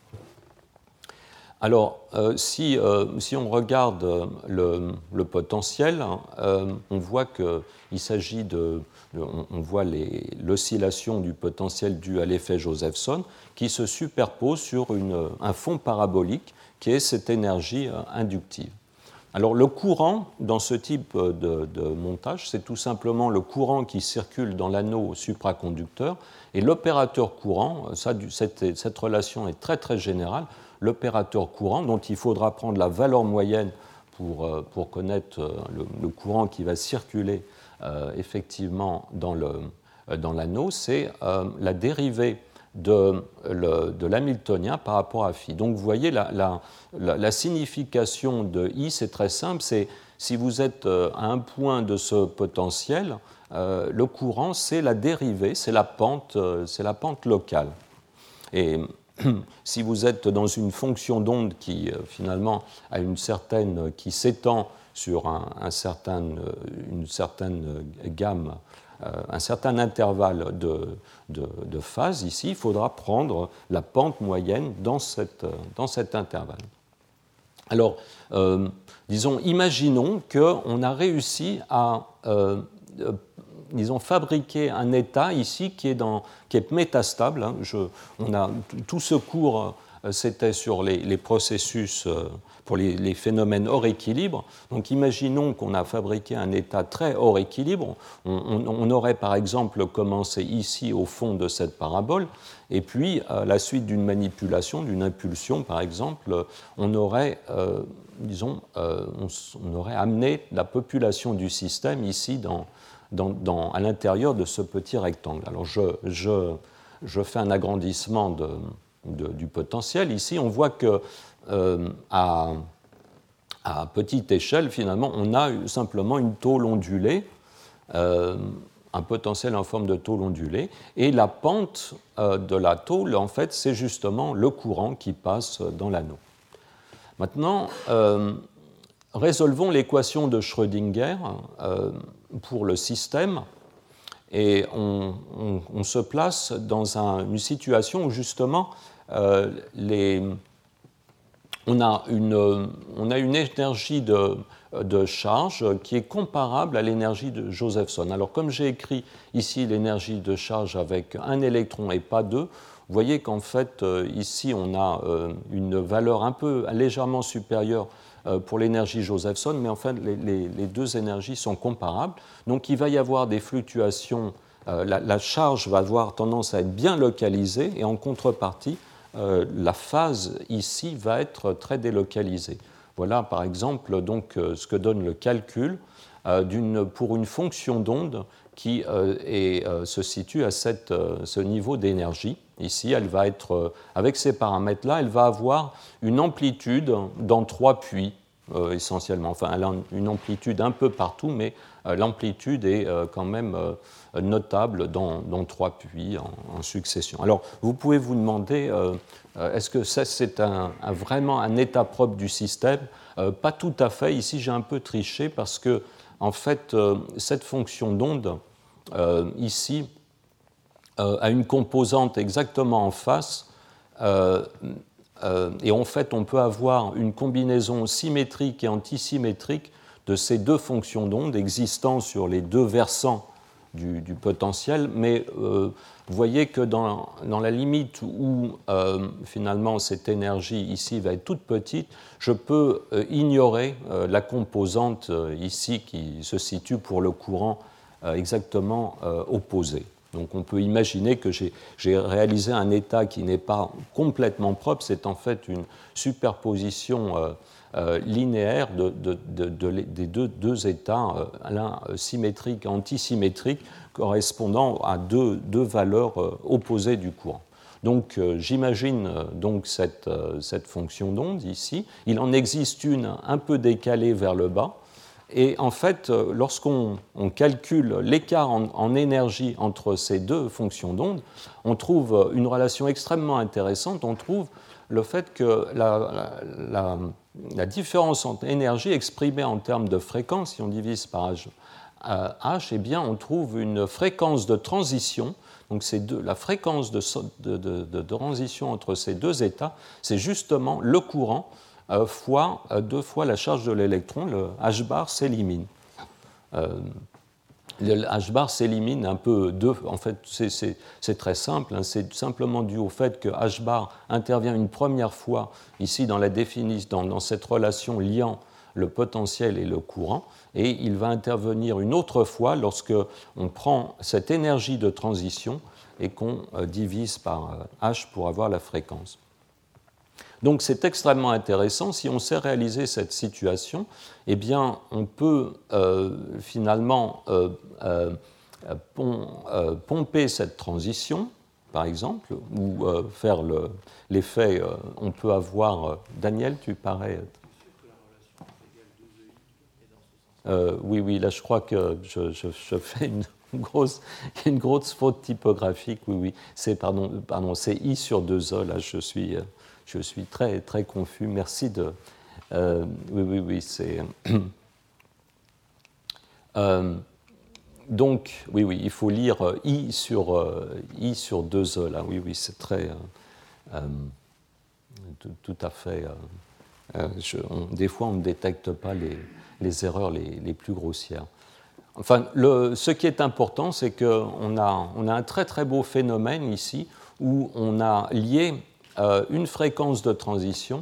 Alors, si on regarde le potentiel, on voit qu'il s'agit on voit l'oscillation du potentiel due à l'effet Josephson qui se superpose sur un fond parabolique qui est cette énergie inductive. Alors, le courant dans ce type de montage, c'est tout simplement le courant qui circule dans l'anneau supraconducteur, et l'opérateur courant, cette relation est très très générale. L'opérateur courant, dont il faudra prendre la valeur moyenne pour connaître le courant qui va circuler effectivement dans l'anneau, c'est la dérivée de l'hamiltonien par rapport à phi. Donc vous voyez, la signification de I, c'est très simple, c'est si vous êtes à un point de ce potentiel, le courant, c'est la dérivée, c'est la pente locale. Et si vous êtes dans une fonction d'onde qui, finalement, a qui s'étend sur une certaine gamme, un certain intervalle de phase, ici, il faudra prendre la pente moyenne dans cet intervalle. Alors, disons, imaginons qu'on a réussi à fabriquer un état ici qui est métastable. Hein. Tout ce cours, c'était sur les processus, pour les phénomènes hors équilibre. Donc imaginons qu'on a fabriqué un état très hors équilibre. On aurait par exemple commencé ici au fond de cette parabole, et puis à la suite d'une manipulation, d'une impulsion par exemple, on aurait amené la population du système ici à l'intérieur de ce petit rectangle. Alors je fais un agrandissement du potentiel. Ici, on voit que à petite échelle, finalement, on a simplement une tôle ondulée, un potentiel en forme de tôle ondulée, et la pente de la tôle, en fait, c'est justement le courant qui passe dans l'anneau. Maintenant, résolvons l'équation de Schrödinger pour le système, et on se place dans une situation où justement on a une énergie de charge qui est comparable à l'énergie de Josephson. Alors comme j'ai écrit ici l'énergie de charge avec un électron et pas deux, vous voyez qu'en fait ici on a une valeur légèrement supérieure pour l'énergie Josephson, mais en fait les deux énergies sont comparables. Donc il va y avoir des fluctuations, la charge va avoir tendance à être bien localisée, et en contrepartie, la phase ici va être très délocalisée. Voilà par exemple donc, ce que donne le calcul pour une fonction d'onde qui se situe à ce niveau d'énergie. Ici, elle va être, avec ces paramètres-là, elle va avoir une amplitude dans 3 puits, essentiellement. Enfin, elle a une amplitude un peu partout, mais l'amplitude est quand même notable dans 3 puits en succession. Alors, vous pouvez vous demander, est-ce que ça, c'est vraiment un état propre du système ? Pas tout à fait. Ici, j'ai un peu triché parce que, en fait, cette fonction d'onde, ici, a une composante exactement en face, et en fait, on peut avoir une combinaison symétrique et antisymétrique de ces deux fonctions d'onde existant sur les deux versants du potentiel, mais vous voyez que dans la limite où finalement cette énergie ici va être toute petite, je peux ignorer la composante ici qui se situe pour le courant exactement opposé. Donc on peut imaginer que j'ai réalisé un état qui n'est pas complètement propre, c'est en fait une superposition linéaire des deux états, l'un symétrique et antisymétrique, correspondant à deux valeurs opposées du courant. Donc j'imagine donc cette fonction d'onde ici. Il en existe une un peu décalée vers le bas. Et en fait, lorsqu'on calcule l'écart en énergie entre ces deux fonctions d'onde, on trouve une relation extrêmement intéressante. On trouve le fait que la différence entre énergie exprimée en termes de fréquence, si on divise par h, eh bien, on trouve une fréquence de transition. Donc la fréquence de transition entre ces deux états, c'est justement le courant fois 2 fois la charge de l'électron. Le h bar s'élimine. Le h bar s'élimine un peu en fait, c'est très simple, hein, c'est simplement dû au fait que h bar intervient une première fois ici dans cette relation liant le potentiel et le courant, et il va intervenir une autre fois lorsque on prend cette énergie de transition et qu'on divise par h pour avoir la fréquence. Donc c'est extrêmement intéressant. Si on sait réaliser cette situation, eh bien, on peut finalement pomper cette transition par exemple, ou faire l'effet, on peut avoir... Daniel, tu parais... oui, là je crois que je fais une grosse faute typographique, oui. C'est I sur 2E, là je suis très, très confus. Merci de... oui, c'est... donc, oui, il faut lire I sur 2E, là, oui, c'est très... tout à fait... des fois, on ne détecte pas les erreurs les plus grossières. Enfin, ce qui est important, c'est qu'on a un très très beau phénomène ici où on a lié une fréquence de transition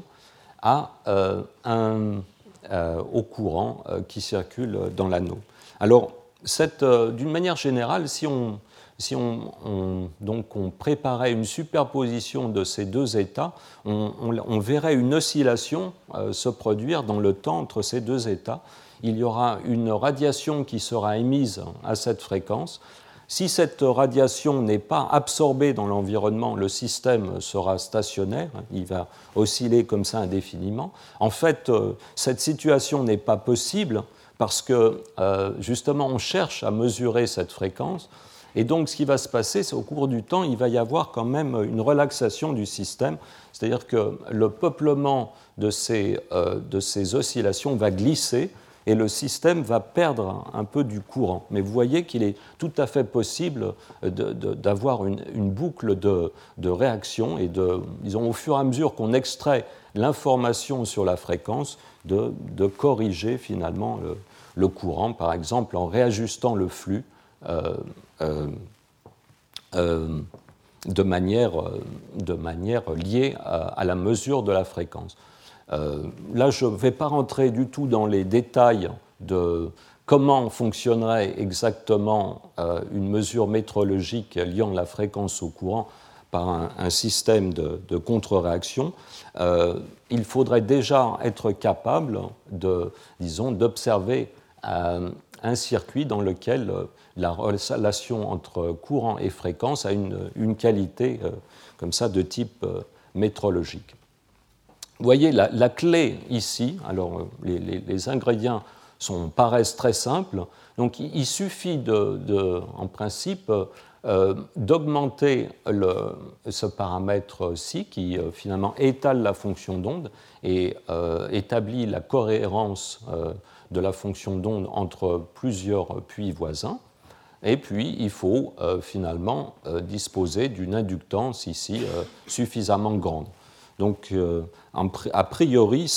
au courant qui circule dans l'anneau. Alors, d'une manière générale, si on préparait une superposition de ces deux états, on verrait une oscillation se produire dans le temps entre ces deux états. Il y aura une radiation qui sera émise à cette fréquence. Si cette radiation n'est pas absorbée dans l'environnement, le système sera stationnaire, il va osciller comme ça indéfiniment. En fait, cette situation n'est pas possible parce que, justement, on cherche à mesurer cette fréquence. Et donc, ce qui va se passer, c'est qu'au cours du temps, il va y avoir quand même une relaxation du système, c'est-à-dire que le peuplement de ces oscillations va glisser et le système va perdre un peu du courant. Mais vous voyez qu'il est tout à fait possible d'avoir une boucle de réaction et disons, au fur et à mesure qu'on extrait l'information sur la fréquence, de corriger finalement le courant, par exemple en réajustant le flux de manière liée à la mesure de la fréquence. Là, je ne vais pas rentrer du tout dans les détails de comment fonctionnerait exactement une mesure métrologique liant la fréquence au courant par un système de contre-réaction. Il faudrait déjà être capable d'observer un circuit dans lequel la relation entre courant et fréquence a une qualité comme ça de type métrologique. Vous voyez la clé ici, alors les ingrédients paraissent très simples, donc il suffit en principe d'augmenter ce paramètre-ci qui finalement étale la fonction d'onde et établit la cohérence de la fonction d'onde entre plusieurs puits voisins. Et puis, il faut finalement disposer d'une inductance ici suffisamment grande. Donc, a priori,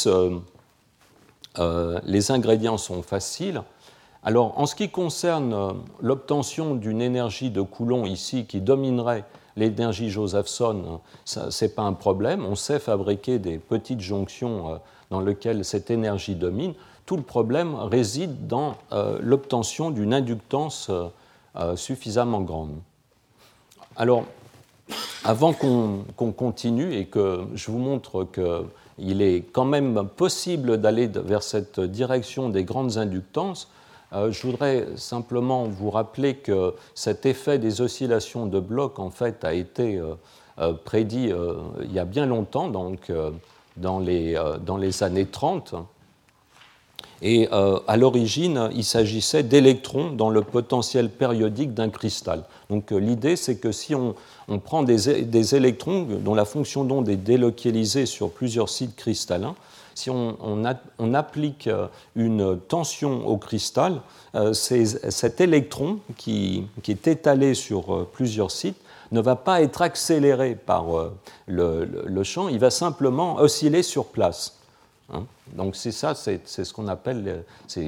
les ingrédients sont faciles. Alors, en ce qui concerne l'obtention d'une énergie de Coulomb ici qui dominerait l'énergie Josephson, ce n'est pas un problème. On sait fabriquer des petites jonctions dans lesquelles cette énergie domine. Tout le problème réside dans l'obtention d'une inductance suffisamment grande. Alors, avant qu'on continue et que je vous montre qu'il est quand même possible d'aller vers cette direction des grandes inductances, je voudrais simplement vous rappeler que cet effet des oscillations de Bloch en fait a été prédit il y a bien longtemps, donc dans les années 30. Et à l'origine, il s'agissait d'électrons dans le potentiel périodique d'un cristal. Donc l'idée, c'est que si on prend des électrons dont la fonction d'onde est délocalisée sur plusieurs sites cristallins, si on applique une tension au cristal, cet électron qui est étalé sur plusieurs sites ne va pas être accéléré par le champ, il va simplement osciller sur place. Donc c'est ça, c'est ce qu'on appelle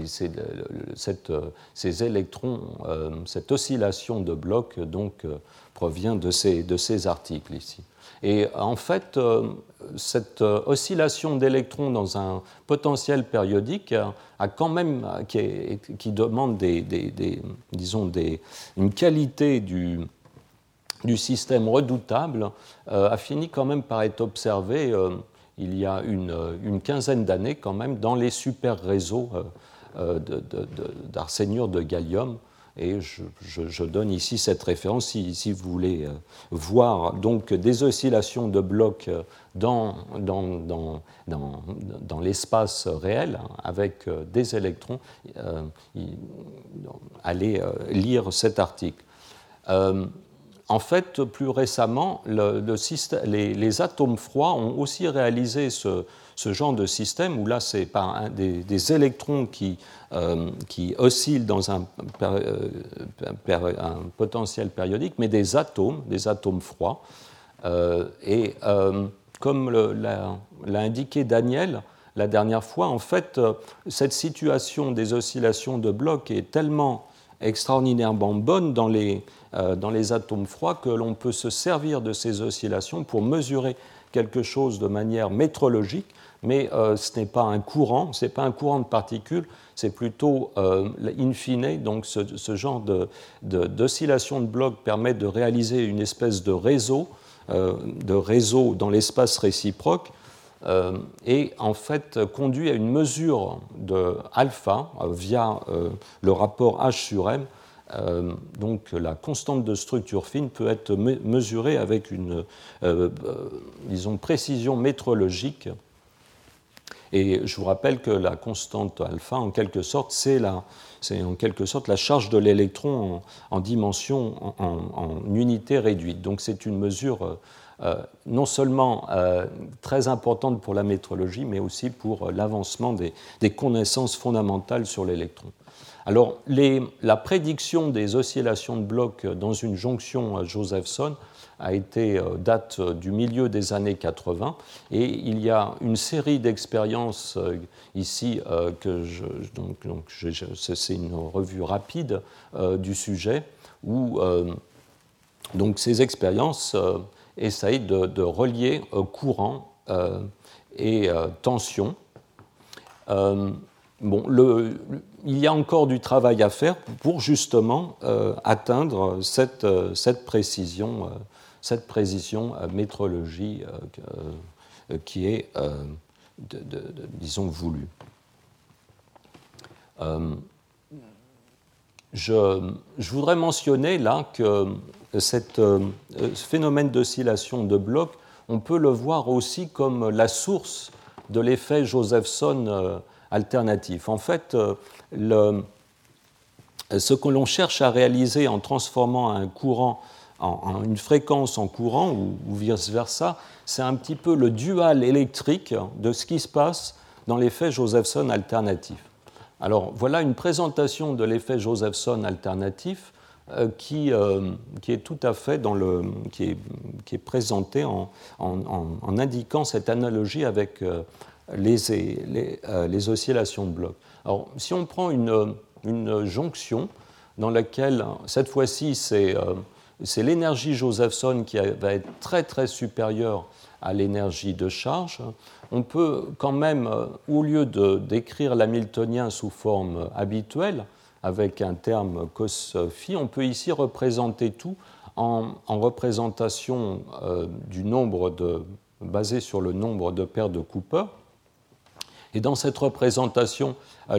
ces électrons, cette oscillation de Bloch donc, provient de ces articles ici. Et en fait, cette oscillation d'électrons dans un potentiel périodique a quand même, qui demande une qualité du système redoutable, a fini quand même par être observé il y a une quinzaine d'années quand même dans les super réseaux d'arsénure de gallium. Et je donne ici cette référence si vous voulez voir donc des oscillations de blocs dans l'espace réel avec des électrons. Allez lire cet article. En fait, plus récemment, les atomes froids ont aussi réalisé ce genre de système où là, c'est pas des électrons qui oscillent dans un potentiel périodique, mais des atomes froids. Comme l'a indiqué Daniel la dernière fois, en fait, cette situation des oscillations de blocs est tellement extraordinairement bonne dans les atomes froids que l'on peut se servir de ces oscillations pour mesurer quelque chose de manière métrologique, mais ce n'est pas un courant, de particules, c'est plutôt in fine, donc ce genre d'oscillation de blocs permet de réaliser une espèce de réseau dans l'espace réciproque et en fait conduit à une mesure de alpha via le rapport H sur M. Donc la constante de structure fine peut être mesurée avec une précision métrologique. Et je vous rappelle que la constante alpha, en quelque sorte, c'est en quelque sorte la charge de l'électron en dimension, en unité réduite. Donc c'est une mesure non seulement très importante pour la métrologie, mais aussi pour l'avancement des connaissances fondamentales sur l'électron. Alors, la prédiction des oscillations de blocs dans une jonction Josephson date du milieu des années 80, et il y a une série d'expériences ici c'est une revue rapide du sujet où donc ces expériences essayent de relier courant et tension. Il y a encore du travail à faire pour justement atteindre cette précision métrologie qui est, disons, voulue. Je voudrais mentionner là que ce phénomène d'oscillation de blocs, on peut le voir aussi comme la source de l'effet Josephson alternatif. En fait, ce que l'on cherche à réaliser en transformant un courant en une fréquence en courant ou vice-versa, c'est un petit peu le dual électrique de ce qui se passe dans l'effet Josephson alternatif. Alors voilà une présentation de l'effet Josephson alternatif qui est tout à fait qui est présenté en indiquant cette analogie avec les oscillations de blocs. Alors si on prend une jonction dans laquelle cette fois-ci c'est l'énergie Josephson qui va être très très supérieure à l'énergie de charge, on peut quand même, au lieu de décrire l'hamiltonien sous forme habituelle, avec un terme cos phi, on peut ici représenter tout en représentation du nombre basé sur le nombre de paires de Cooper. Et dans cette représentation,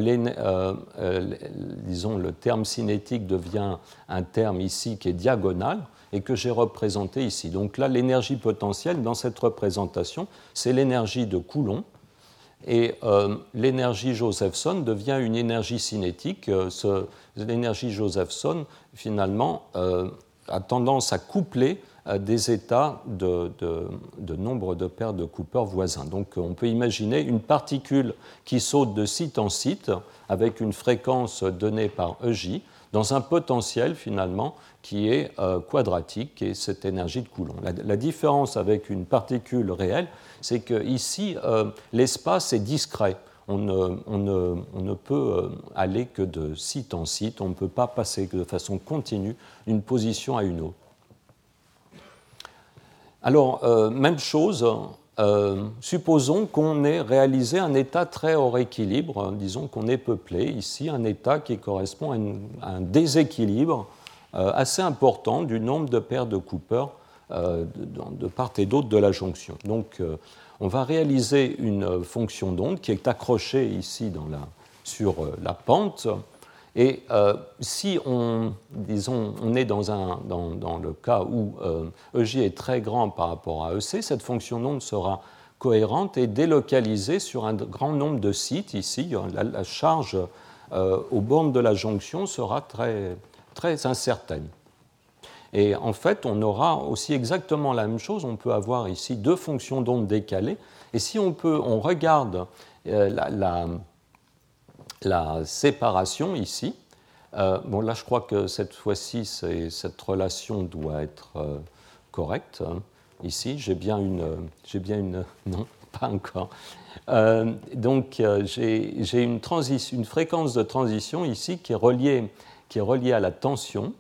disons, le terme cinétique devient un terme ici qui est diagonal et que j'ai représenté ici. Donc là, l'énergie potentielle dans cette représentation, c'est l'énergie de Coulomb. Et l'énergie Josephson devient une énergie cinétique. L'énergie Josephson, finalement, a tendance à coupler des états de nombre de paires de Cooper voisins. Donc on peut imaginer une particule qui saute de site en site avec une fréquence donnée par EJ dans un potentiel finalement qui est quadratique, et cette énergie de Coulomb. La différence avec une particule réelle, c'est qu'ici, l'espace est discret. On ne peut aller que de site en site, on ne peut pas passer de façon continue d'une position à une autre. Alors, même chose, supposons qu'on ait réalisé un état très hors équilibre, disons qu'on ait peuplé ici un état qui correspond à un déséquilibre assez important du nombre de paires de Cooper de part et d'autre de la jonction. Donc, on va réaliser une fonction d'onde qui est accrochée ici sur la pente, Et si on est dans le cas où EJ est très grand par rapport à EC, cette fonction nombre sera cohérente et délocalisée sur un grand nombre de sites. Ici, la charge aux bornes de la jonction sera très, très incertaine. Et en fait, on aura aussi exactement la même chose. On peut avoir ici deux fonctions d'onde décalées. Et si on regarde la séparation ici, bon là je crois que cette fois-ci cette relation doit être correcte. Ici j'ai bien une non, pas encore. Donc j'ai une fréquence de transition ici qui est reliée à la tension.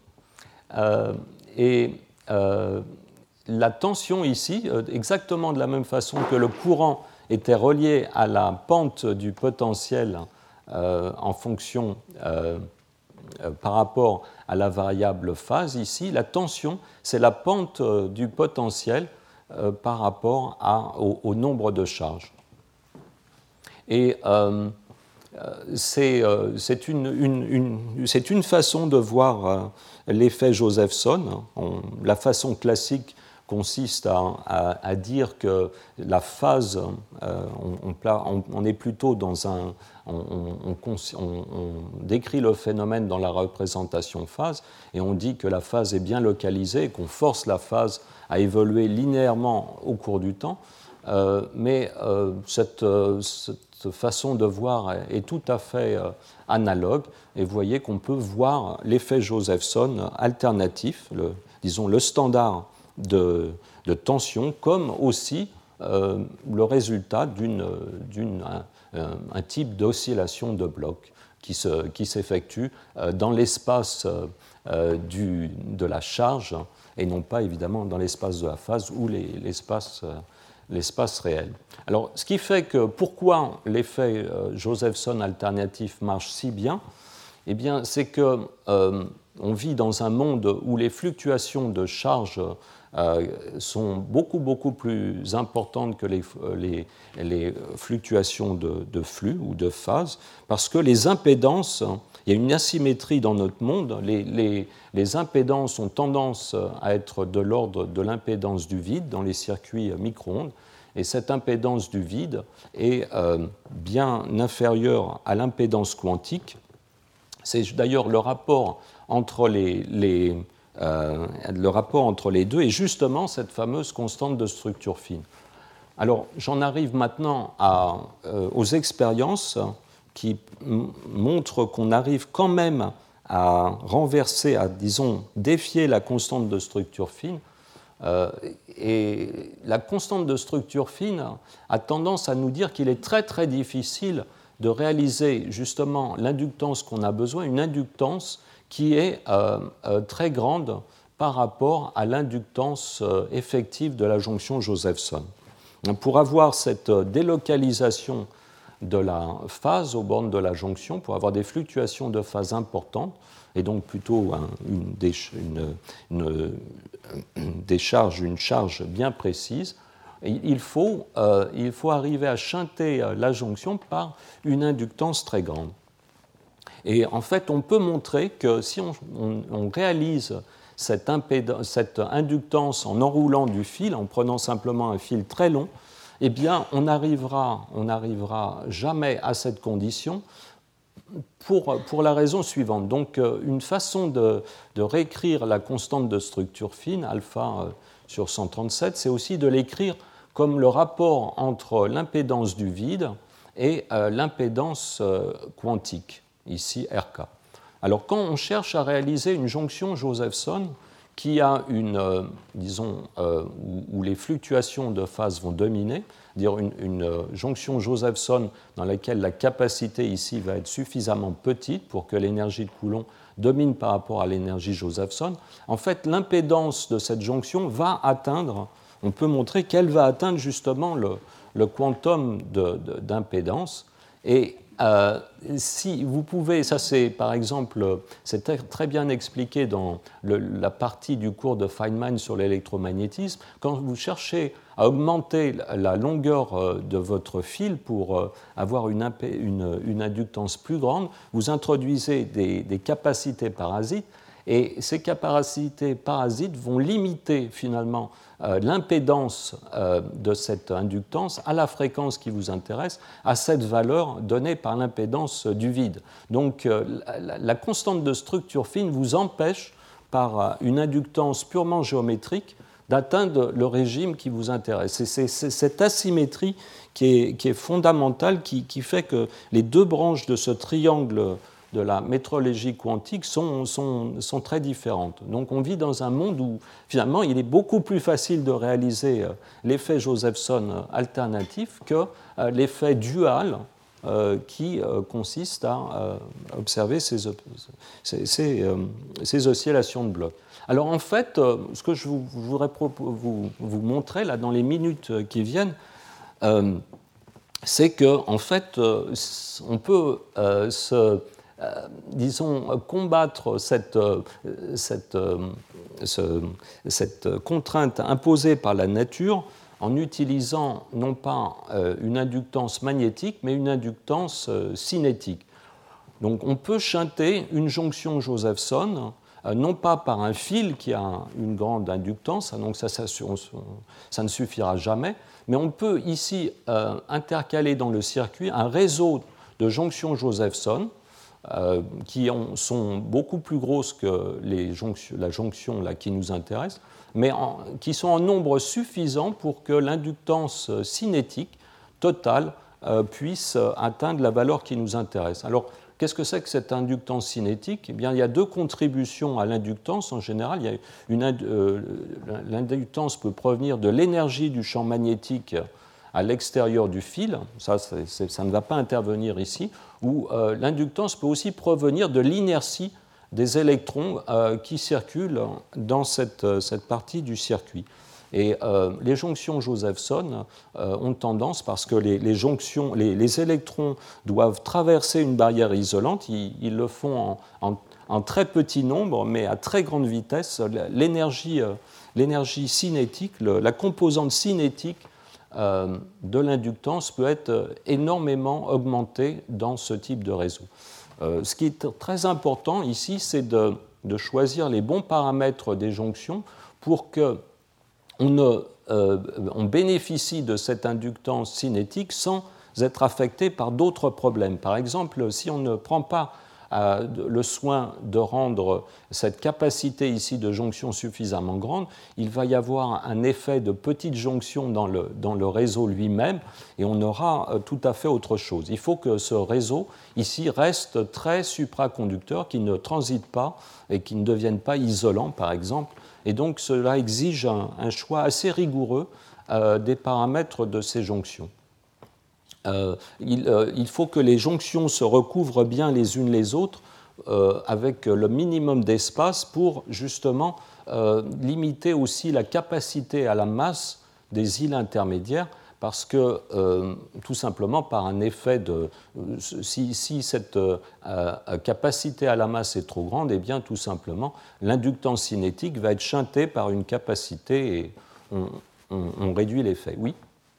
Et la tension ici, exactement de la même façon que le courant était relié à la pente du potentiel en fonction par rapport à la variable phase, ici, la tension, c'est la pente du potentiel par rapport au nombre de charges. Et c'est une façon de voir l'effet Josephson. La façon classique consiste à dire que la phase, on est plutôt dans un... On décrit le phénomène dans la représentation phase et on dit que la phase est bien localisée et qu'on force la phase à évoluer linéairement au cours du temps. Mais cette façon de voir est tout à fait analogue et vous voyez qu'on peut voir l'effet Josephson alternatif, disons le standard de tension, comme aussi le résultat d'un type d'oscillation de bloc qui s'effectue dans l'espace de la charge et non pas évidemment dans l'espace de la phase ou l'espace réel. Alors, ce qui fait que pourquoi l'effet Josephson alternatif marche si bien, eh bien, c'est que on vit dans un monde où les fluctuations de charge sont beaucoup plus importantes que les fluctuations de flux ou de phase, parce que les impédances, il y a une asymétrie dans notre monde, les impédances ont tendance à être de l'ordre de l'impédance du vide dans les circuits micro-ondes, et cette impédance du vide est bien inférieure à l'impédance quantique. C'est d'ailleurs le rapport entre les deux est justement cette fameuse constante de structure fine. Alors, j'en arrive maintenant aux expériences qui montrent qu'on arrive quand même à renverser, à, disons, défier la constante de structure fine. Et la constante de structure fine a tendance à nous dire qu'il est très difficile de réaliser justement l'inductance qu'on a besoin, une inductance qui est très grande par rapport à l'inductance effective de la jonction Josephson. Pour avoir cette délocalisation de la phase aux bornes de la jonction, pour avoir des fluctuations de phase importantes, et donc plutôt une charge bien précise, il faut arriver à shunter la jonction par une inductance très grande. Et en fait, on peut montrer que si on réalise cette inductance en enroulant du fil, en prenant simplement un fil très long, eh bien, on n'arrivera jamais à cette condition pour la raison suivante. Donc, une façon de réécrire la constante de structure fine, alpha sur 137, c'est aussi de l'écrire comme le rapport entre l'impédance du vide et l'impédance quantique, ici RK. Alors, quand on cherche à réaliser une jonction Josephson qui a où les fluctuations de phase vont dominer, dire une jonction Josephson dans laquelle la capacité ici va être suffisamment petite pour que l'énergie de Coulomb domine par rapport à l'énergie Josephson, en fait, l'impédance de cette jonction va atteindre, on peut montrer qu'elle va atteindre justement le quantum d'impédance. Et si vous pouvez, ça c'est par exemple, c'est très bien expliqué dans la partie du cours de Feynman sur l'électromagnétisme, quand vous cherchez à augmenter la longueur de votre fil pour avoir une inductance plus grande, vous introduisez des capacités parasites, et ces capacités parasites vont limiter finalement l'impédance de cette inductance à la fréquence qui vous intéresse, à cette valeur donnée par l'impédance du vide. Donc la constante de structure fine vous empêche, par une inductance purement géométrique, d'atteindre le régime qui vous intéresse. C'est cette asymétrie qui est fondamentale, qui fait que les deux branches de ce triangle de la métrologie quantique sont très différentes. Donc on vit dans un monde où finalement il est beaucoup plus facile de réaliser l'effet Josephson alternatif que l'effet dual qui consiste à observer ces oscillations de blocs. Alors en fait, ce que je voudrais vous montrer là dans les minutes qui viennent, c'est qu'en fait, on peut disons, combattre cette contrainte imposée par la nature en utilisant non pas une inductance magnétique, mais une inductance cinétique. Donc on peut shunter une jonction Josephson, non pas par un fil qui a une grande inductance, donc ça ne suffira jamais, mais on peut ici intercaler dans le circuit un réseau de jonctions Josephson qui sont beaucoup plus grosses que la jonction là, qui nous intéresse, mais qui sont en nombre suffisant pour que l'inductance cinétique totale puisse atteindre la valeur qui nous intéresse. Alors, qu'est-ce que c'est que cette inductance cinétique ? Eh bien, il y a deux contributions à l'inductance en général. L'inductance peut provenir de l'énergie du champ magnétique à l'extérieur du fil, ça ne va pas intervenir ici, ou l'inductance peut aussi provenir de l'inertie des électrons qui circulent dans cette partie du circuit. Et les jonctions Josephson ont tendance, parce que les électrons doivent traverser une barrière isolante, ils le font en très petit nombre, mais à très grande vitesse. L'énergie cinétique, la composante cinétique de l'inductance peut être énormément augmentée dans ce type de réseau. Ce qui est très important ici, c'est de choisir les bons paramètres des jonctions pour qu'on bénéficie de cette inductance cinétique sans être affecté par d'autres problèmes. Par exemple, si on ne prend pas le soin de rendre cette capacité ici de jonction suffisamment grande, il va y avoir un effet de petites jonctions dans le réseau lui-même et on aura tout à fait autre chose. Il faut que ce réseau ici reste très supraconducteur, qu'il ne transite pas et qu'il ne devienne pas isolant par exemple, et donc cela exige un choix assez rigoureux des paramètres de ces jonctions. Il faut que les jonctions se recouvrent bien les unes les autres avec le minimum d'espace pour justement limiter aussi la capacité à la masse des îles intermédiaires, parce que tout simplement par un effet si cette capacité à la masse est trop grande, eh bien tout simplement l'inductance cinétique va être shuntée par une capacité et on réduit l'effet. Oui.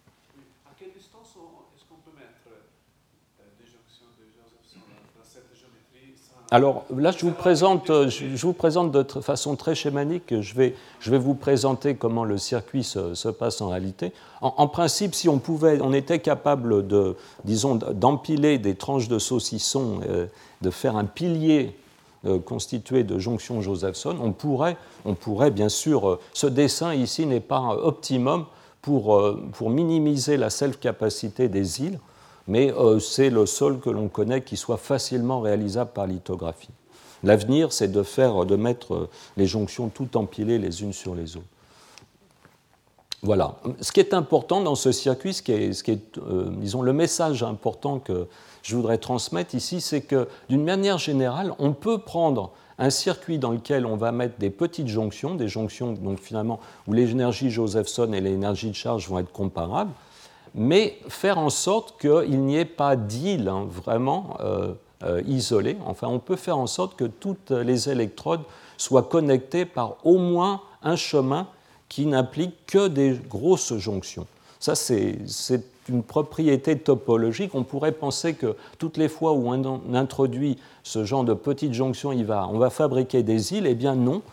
Alors là, je vous présente de façon très schématique. Je vais vous présenter comment le circuit se passe en réalité. En principe, si on était capable d'empiler des tranches de saucisson, de faire un pilier constitué de jonctions Josephson, on pourrait bien sûr. Ce dessin ici n'est pas optimum pour minimiser la self-capacité des îles, mais c'est le seul que l'on connaît qui soit facilement réalisable par lithographie. L'avenir, c'est de mettre les jonctions tout empilées les unes sur les autres. Voilà. Ce qui est important dans ce circuit, disons, le message important que je voudrais transmettre ici, c'est que d'une manière générale, on peut prendre un circuit dans lequel on va mettre des petites jonctions, des jonctions donc finalement où l'énergie Josephson et l'énergie de charge vont être comparables, mais faire en sorte qu'il n'y ait pas d'île vraiment isolée. Enfin, on peut faire en sorte que toutes les électrodes soient connectées par au moins un chemin qui n'implique que des grosses jonctions. Ça, c'est une propriété topologique. On pourrait penser que toutes les fois où on introduit ce genre de petites jonctions, on va fabriquer des îles. Eh bien non,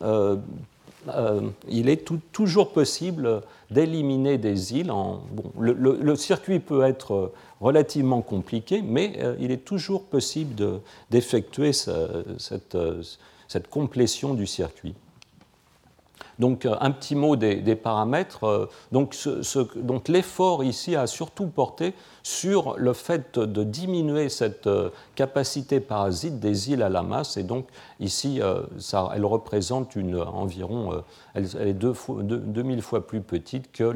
il est toujours possible d'éliminer des îles. Le circuit peut être relativement compliqué, mais il est toujours possible d'effectuer cette complétion du circuit. Donc, un petit mot des paramètres. Donc, l'effort ici a surtout porté sur le fait de diminuer cette capacité parasite des îles à la masse. Et donc, ici, elle représente environ, elle est 2000 fois plus petite que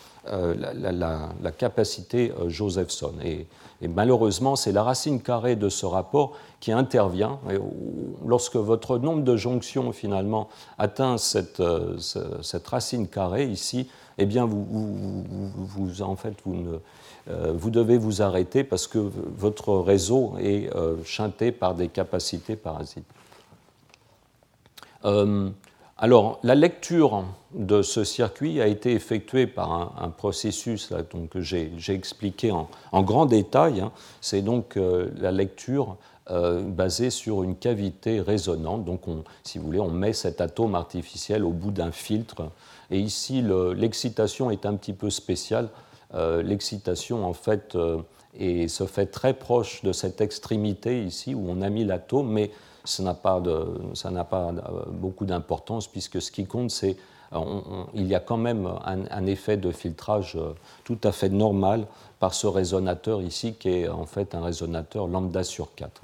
la capacité Josephson. Et malheureusement, c'est la racine carrée de ce rapport qui intervient. Et lorsque votre nombre de jonctions, finalement, atteint cette racine carrée ici, eh bien, vous devez vous arrêter parce que votre réseau est shunté par des capacités parasites. Alors, la lecture de ce circuit a été effectuée par un processus là, donc, que j'ai expliqué en grand détail. C'est donc la lecture basée sur une cavité résonante. Donc, si vous voulez, on met cet atome artificiel au bout d'un filtre. Et ici, l'excitation est un petit peu spéciale. L'excitation, en fait, se fait très proche de cette extrémité ici où on a mis l'atome, mais ça n'a pas beaucoup d'importance puisque ce qui compte, c'est il y a quand même un effet de filtrage tout à fait normal par ce résonateur ici qui est en fait un résonateur lambda sur 4.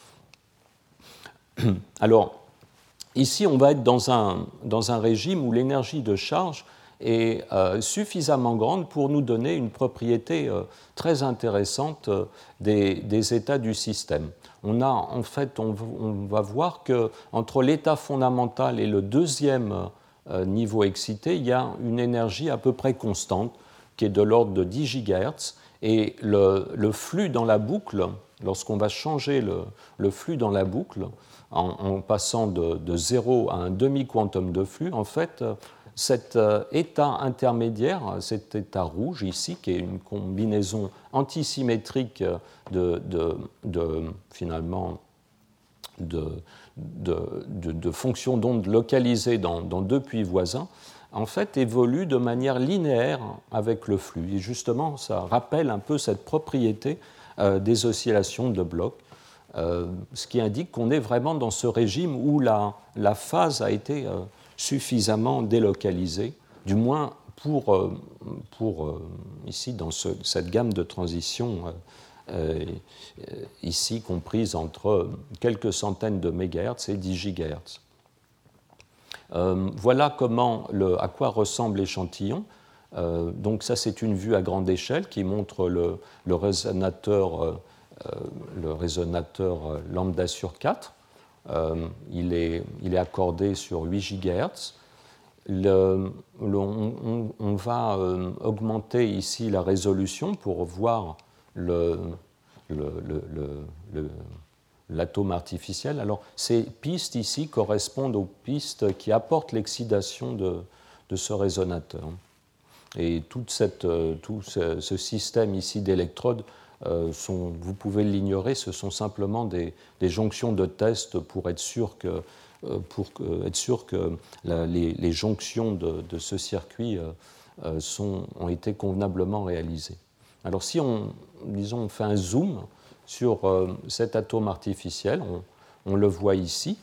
Alors, ici, on va être dans un régime où l'énergie de charge est suffisamment grande pour nous donner une propriété très intéressante des états du système. On va voir qu'entre l'état fondamental et le deuxième niveau excité, il y a une énergie à peu près constante qui est de l'ordre de 10 GHz et le flux dans la boucle, lorsqu'on va changer le flux dans la boucle en passant de 0 à un demi-quantum de flux, en fait, cet état intermédiaire, cet état rouge ici, qui est une combinaison antisymétrique finalement de fonctions d'onde localisées dans deux puits voisins, en fait évolue de manière linéaire avec le flux. Et justement, ça rappelle un peu cette propriété des oscillations de Bloch, ce qui indique qu'on est vraiment dans ce régime où la phase a été suffisamment délocalisée, du moins pour ici, dans cette gamme de transitions ici comprise entre quelques centaines de mégahertz et 10 gigahertz. Voilà à quoi ressemble l'échantillon. Donc ça, c'est une vue à grande échelle qui montre le résonateur lambda sur 4. Il est accordé sur 8 GHz. On va augmenter ici la résolution pour voir l'atome artificiel. Alors, ces pistes ici correspondent aux pistes qui apportent l'excitation de ce résonateur. Et tout ce système ici d'électrodes, vous pouvez l'ignorer, ce sont simplement des jonctions de test pour être sûr que les jonctions de ce circuit ont été convenablement réalisées. Alors si on fait un zoom sur cet atome artificiel, on le voit ici,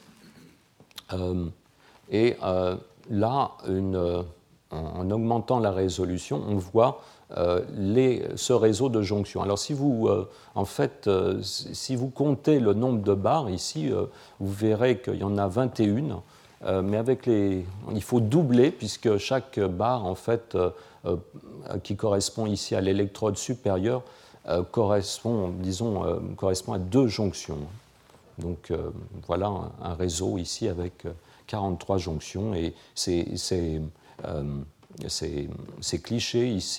et là, en augmentant la résolution, on voit ce réseau de jonctions. Alors si vous comptez le nombre de barres ici, vous verrez qu'il y en a 21, mais il faut doubler puisque chaque barre en fait, qui correspond ici à l'électrode supérieure correspond à 2 jonctions. Donc voilà un réseau ici avec 43 jonctions et ces clichés ici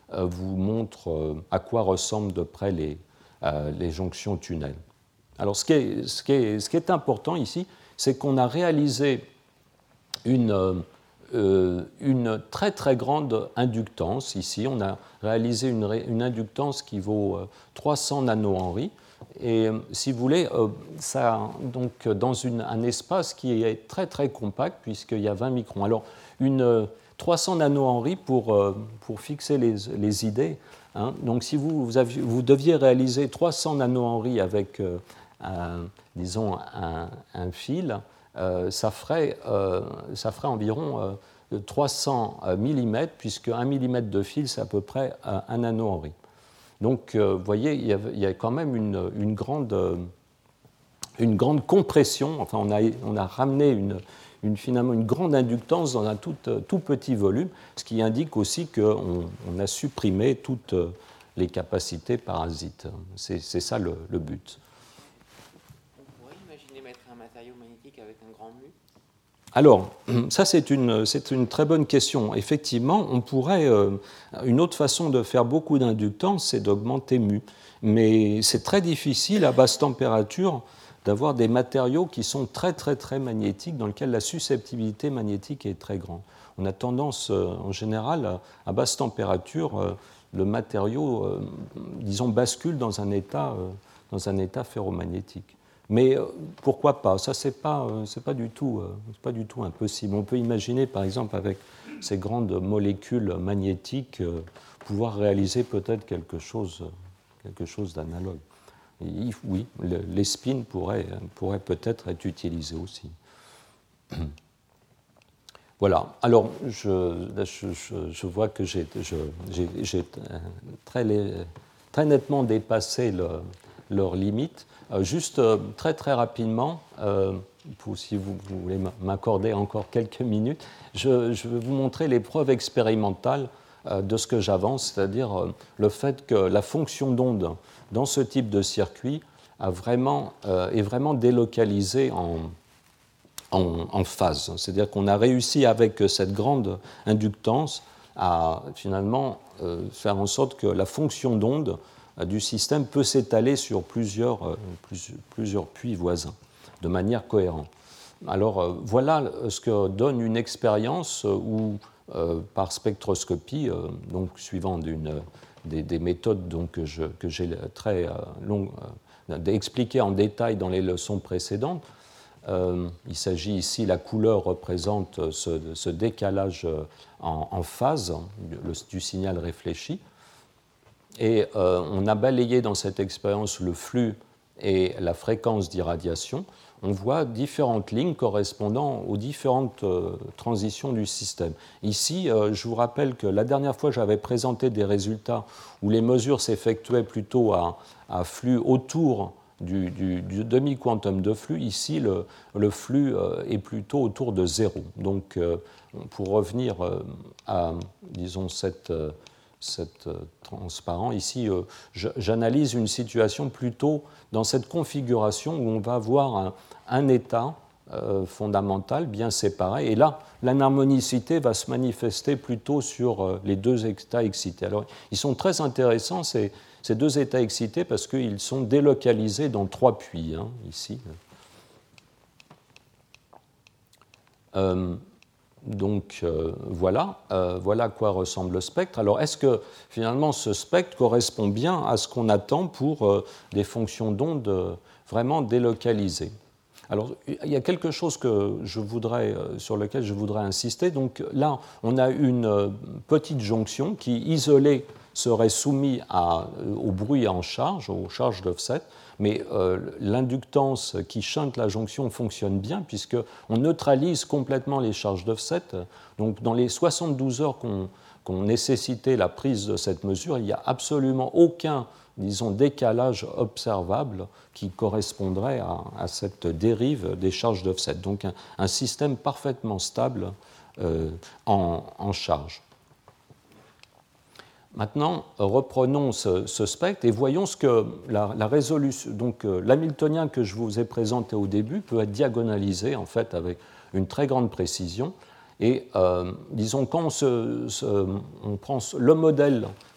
vous montre à quoi ressemblent de près les jonctions tunnels. Alors, ce qui est important ici, c'est qu'on a réalisé une très très grande inductance. Ici, on a réalisé une inductance qui vaut 300 nanohenries. Et si vous voulez, ça, donc, dans un espace qui est très très compact, puisqu'il y a 20 microns. Alors, 300 nanohenries pour fixer les idées. Hein. Donc, si vous deviez réaliser 300 nanohenries avec, disons, un fil, ça ferait environ 300 mm, puisque 1 mm de fil, c'est à peu près 1 nanohenry. Donc, vous voyez, il y a quand même une grande compression. Enfin, on a ramené finalement une grande inductance dans un tout petit volume, ce qui indique aussi qu'on a supprimé toutes les capacités parasites. C'est ça le but. On pourrait imaginer mettre un matériau magnétique avec un grand mu? Alors, ça c'est une très bonne question. Effectivement, on pourrait, une autre façon de faire beaucoup d'inductance, c'est d'augmenter mu. Mais c'est très difficile à basse température d'avoir des matériaux qui sont très très très magnétiques, dans lesquels la susceptibilité magnétique est très grande. On a tendance, en général, à basse température, le matériau, disons, bascule dans un état ferromagnétique. Mais pourquoi pas? Ça, c'est pas du tout impossible. On peut imaginer, par exemple, avec ces grandes molécules magnétiques, pouvoir réaliser peut-être quelque chose d'analogue. Oui, les spins pourraient peut-être être utilisés aussi. Voilà. Alors, je vois que j'ai très nettement dépassé leurs limites. Juste très très rapidement, si vous voulez m'accorder encore quelques minutes, je vais vous montrer les preuves expérimentales de ce que j'avance, c'est-à-dire le fait que la fonction d'onde dans ce type de circuit est vraiment délocalisée en phase. C'est-à-dire qu'on a réussi avec cette grande inductance à finalement faire en sorte que la fonction d'onde du système peut s'étaler sur plusieurs puits voisins de manière cohérente. Alors voilà ce que donne une expérience où par spectroscopie, donc suivant des méthodes donc, que j'ai très expliquées en détail dans les leçons précédentes. Il s'agit ici, la couleur représente ce décalage en phase du signal réfléchi. Et on a balayé dans cette expérience le flux et la fréquence d'irradiation. On voit différentes lignes correspondant aux différentes transitions du système. Ici, je vous rappelle que la dernière fois, j'avais présenté des résultats où les mesures s'effectuaient plutôt à flux autour du demi-quantum de flux. Ici, le flux est plutôt autour de 0. Donc, pour revenir à, disons, cette transparent. Ici, j'analyse une situation plutôt dans cette configuration où on va avoir un état fondamental bien séparé. Et là, l'anharmonicité va se manifester plutôt sur les deux états excités. Alors, ils sont très intéressants, ces deux états excités, parce qu'ils sont délocalisés dans 3 puits, ici. Donc voilà à quoi ressemble le spectre. Alors est-ce que finalement ce spectre correspond bien à ce qu'on attend pour des fonctions d'onde vraiment délocalisées? Alors il y a quelque chose sur lequel je voudrais insister. Donc là, on a une petite jonction qui, isolée, serait soumise au bruit en charge, aux charges d'offset. Mais l'inductance qui shunte la jonction fonctionne bien puisqu'on neutralise complètement les charges d'offset. Donc dans les 72 heures qu'ont nécessité la prise de cette mesure, il n'y a absolument aucun, disons, décalage observable qui correspondrait à cette dérive des charges d'offset. Donc un système parfaitement stable en charge. Maintenant, reprenons ce spectre et voyons ce que la résolution. Donc, l'hamiltonien que je vous ai présenté au début peut être diagonalisé en fait avec une très grande précision. Et disons, quand on prend le modèle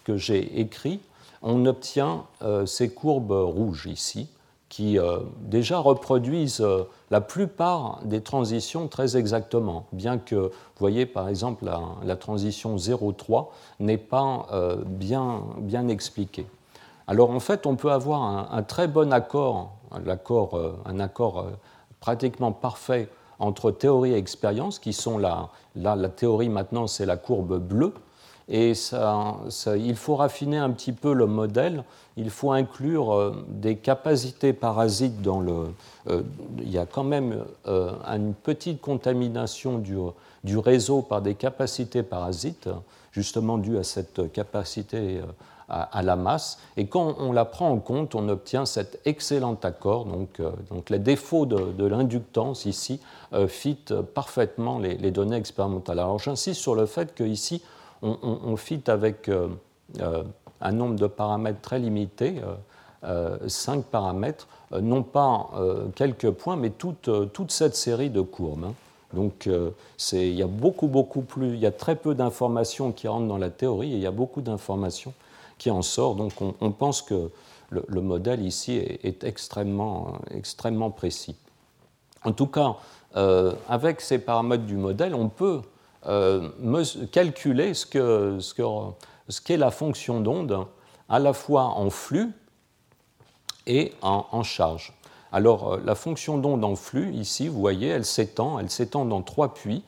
que j'ai écrits, on obtient ces courbes rouges ici, qui déjà reproduisent la plupart des transitions très exactement, bien que, vous voyez, par exemple, la transition 0,3 n'est pas bien expliquée. Alors, en fait, on peut avoir un très bon accord, un accord pratiquement parfait entre théorie et expérience, qui sont la théorie maintenant, c'est la courbe bleue, et il faut raffiner un petit peu le modèle, il faut inclure des capacités parasites dans il y a quand même une petite contamination du réseau par des capacités parasites, justement due à cette capacité à la masse, et quand on la prend en compte, on obtient cet excellent accord, donc les défauts de l'inductance ici fit parfaitement les données expérimentales. Alors j'insiste sur le fait qu'ici, on fit avec un nombre de paramètres très limité, 5 paramètres, non pas quelques points, mais toute cette série de courbes. Hein. Donc il y a il y a très peu d'informations qui rentrent dans la théorie et il y a beaucoup d'informations qui en sortent. Donc on pense que le modèle ici est extrêmement précis. En tout cas, avec ces paramètres du modèle, on peut calculer ce qu'est la fonction d'onde à la fois en flux et en charge. Alors, la fonction d'onde en flux, ici, vous voyez, elle s'étend dans 3 puits,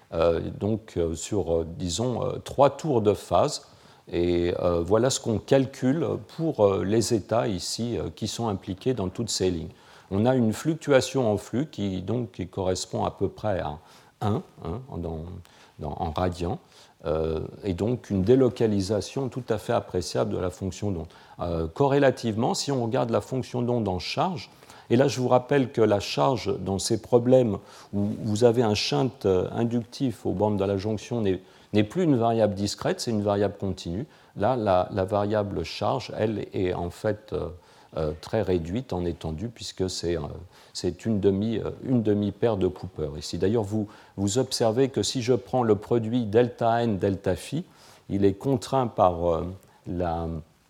sur, disons, 3 tours de phase. Et voilà ce qu'on calcule pour les états ici qui sont impliqués dans toutes ces lignes. On a une fluctuation en flux qui correspond à peu près à 1 en radians, et donc une délocalisation tout à fait appréciable de la fonction d'onde. Corrélativement, si on regarde la fonction d'onde en charge, et là je vous rappelle que la charge dans ces problèmes où vous avez un shunt inductif aux bornes de la jonction n'est plus une variable discrète, c'est une variable continue. Là, la variable charge, elle, est en fait très réduite en étendue, puisque c'est une demi-paire de Cooper. Ici, d'ailleurs, vous observez que si je prends le produit delta n, delta phi, il est contraint par la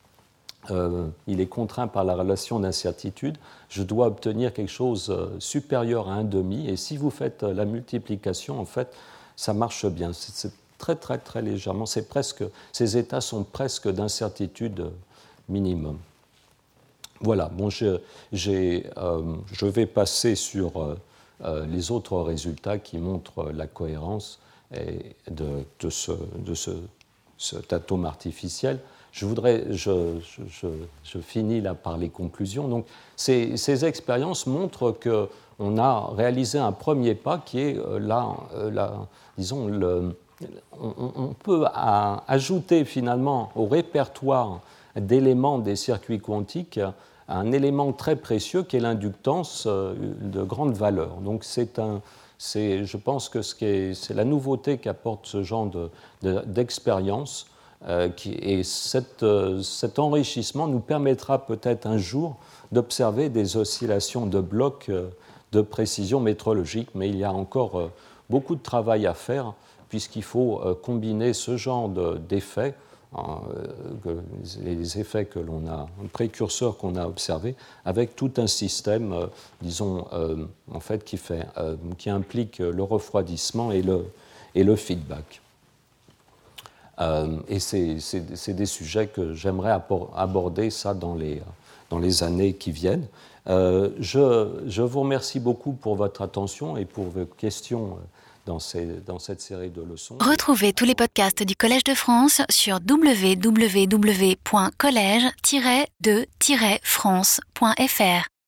relation d'incertitude. Je dois obtenir quelque chose supérieur à 1,5, et si vous faites la multiplication, en fait, ça marche bien. C'est très, très, très légèrement. Ces états sont presque d'incertitude minimum. Voilà, bon, je vais passer sur les autres résultats qui montrent la cohérence de cet atome artificiel. Je finis là par les conclusions. Donc, ces expériences montrent qu'on a réalisé un premier pas qui est on peut ajouter finalement au répertoire d'éléments des circuits quantiques un élément très précieux qui est l'inductance de grande valeur. Donc je pense que c'est la nouveauté qu'apporte ce genre d'expérience, et cet enrichissement nous permettra peut-être un jour d'observer des oscillations de blocs de précision métrologique, mais il y a encore beaucoup de travail à faire, puisqu'il faut combiner ce genre d'effets, les effets que l'on a, précurseurs qu'on a observés, avec tout un système, en fait, qui implique le refroidissement et le feedback. Et c'est des sujets que j'aimerais aborder ça dans les années qui viennent. Je vous remercie beaucoup pour votre attention et pour vos questions dans cette série de leçons. Retrouvez tous les podcasts du Collège de France sur www.college-de-france.fr.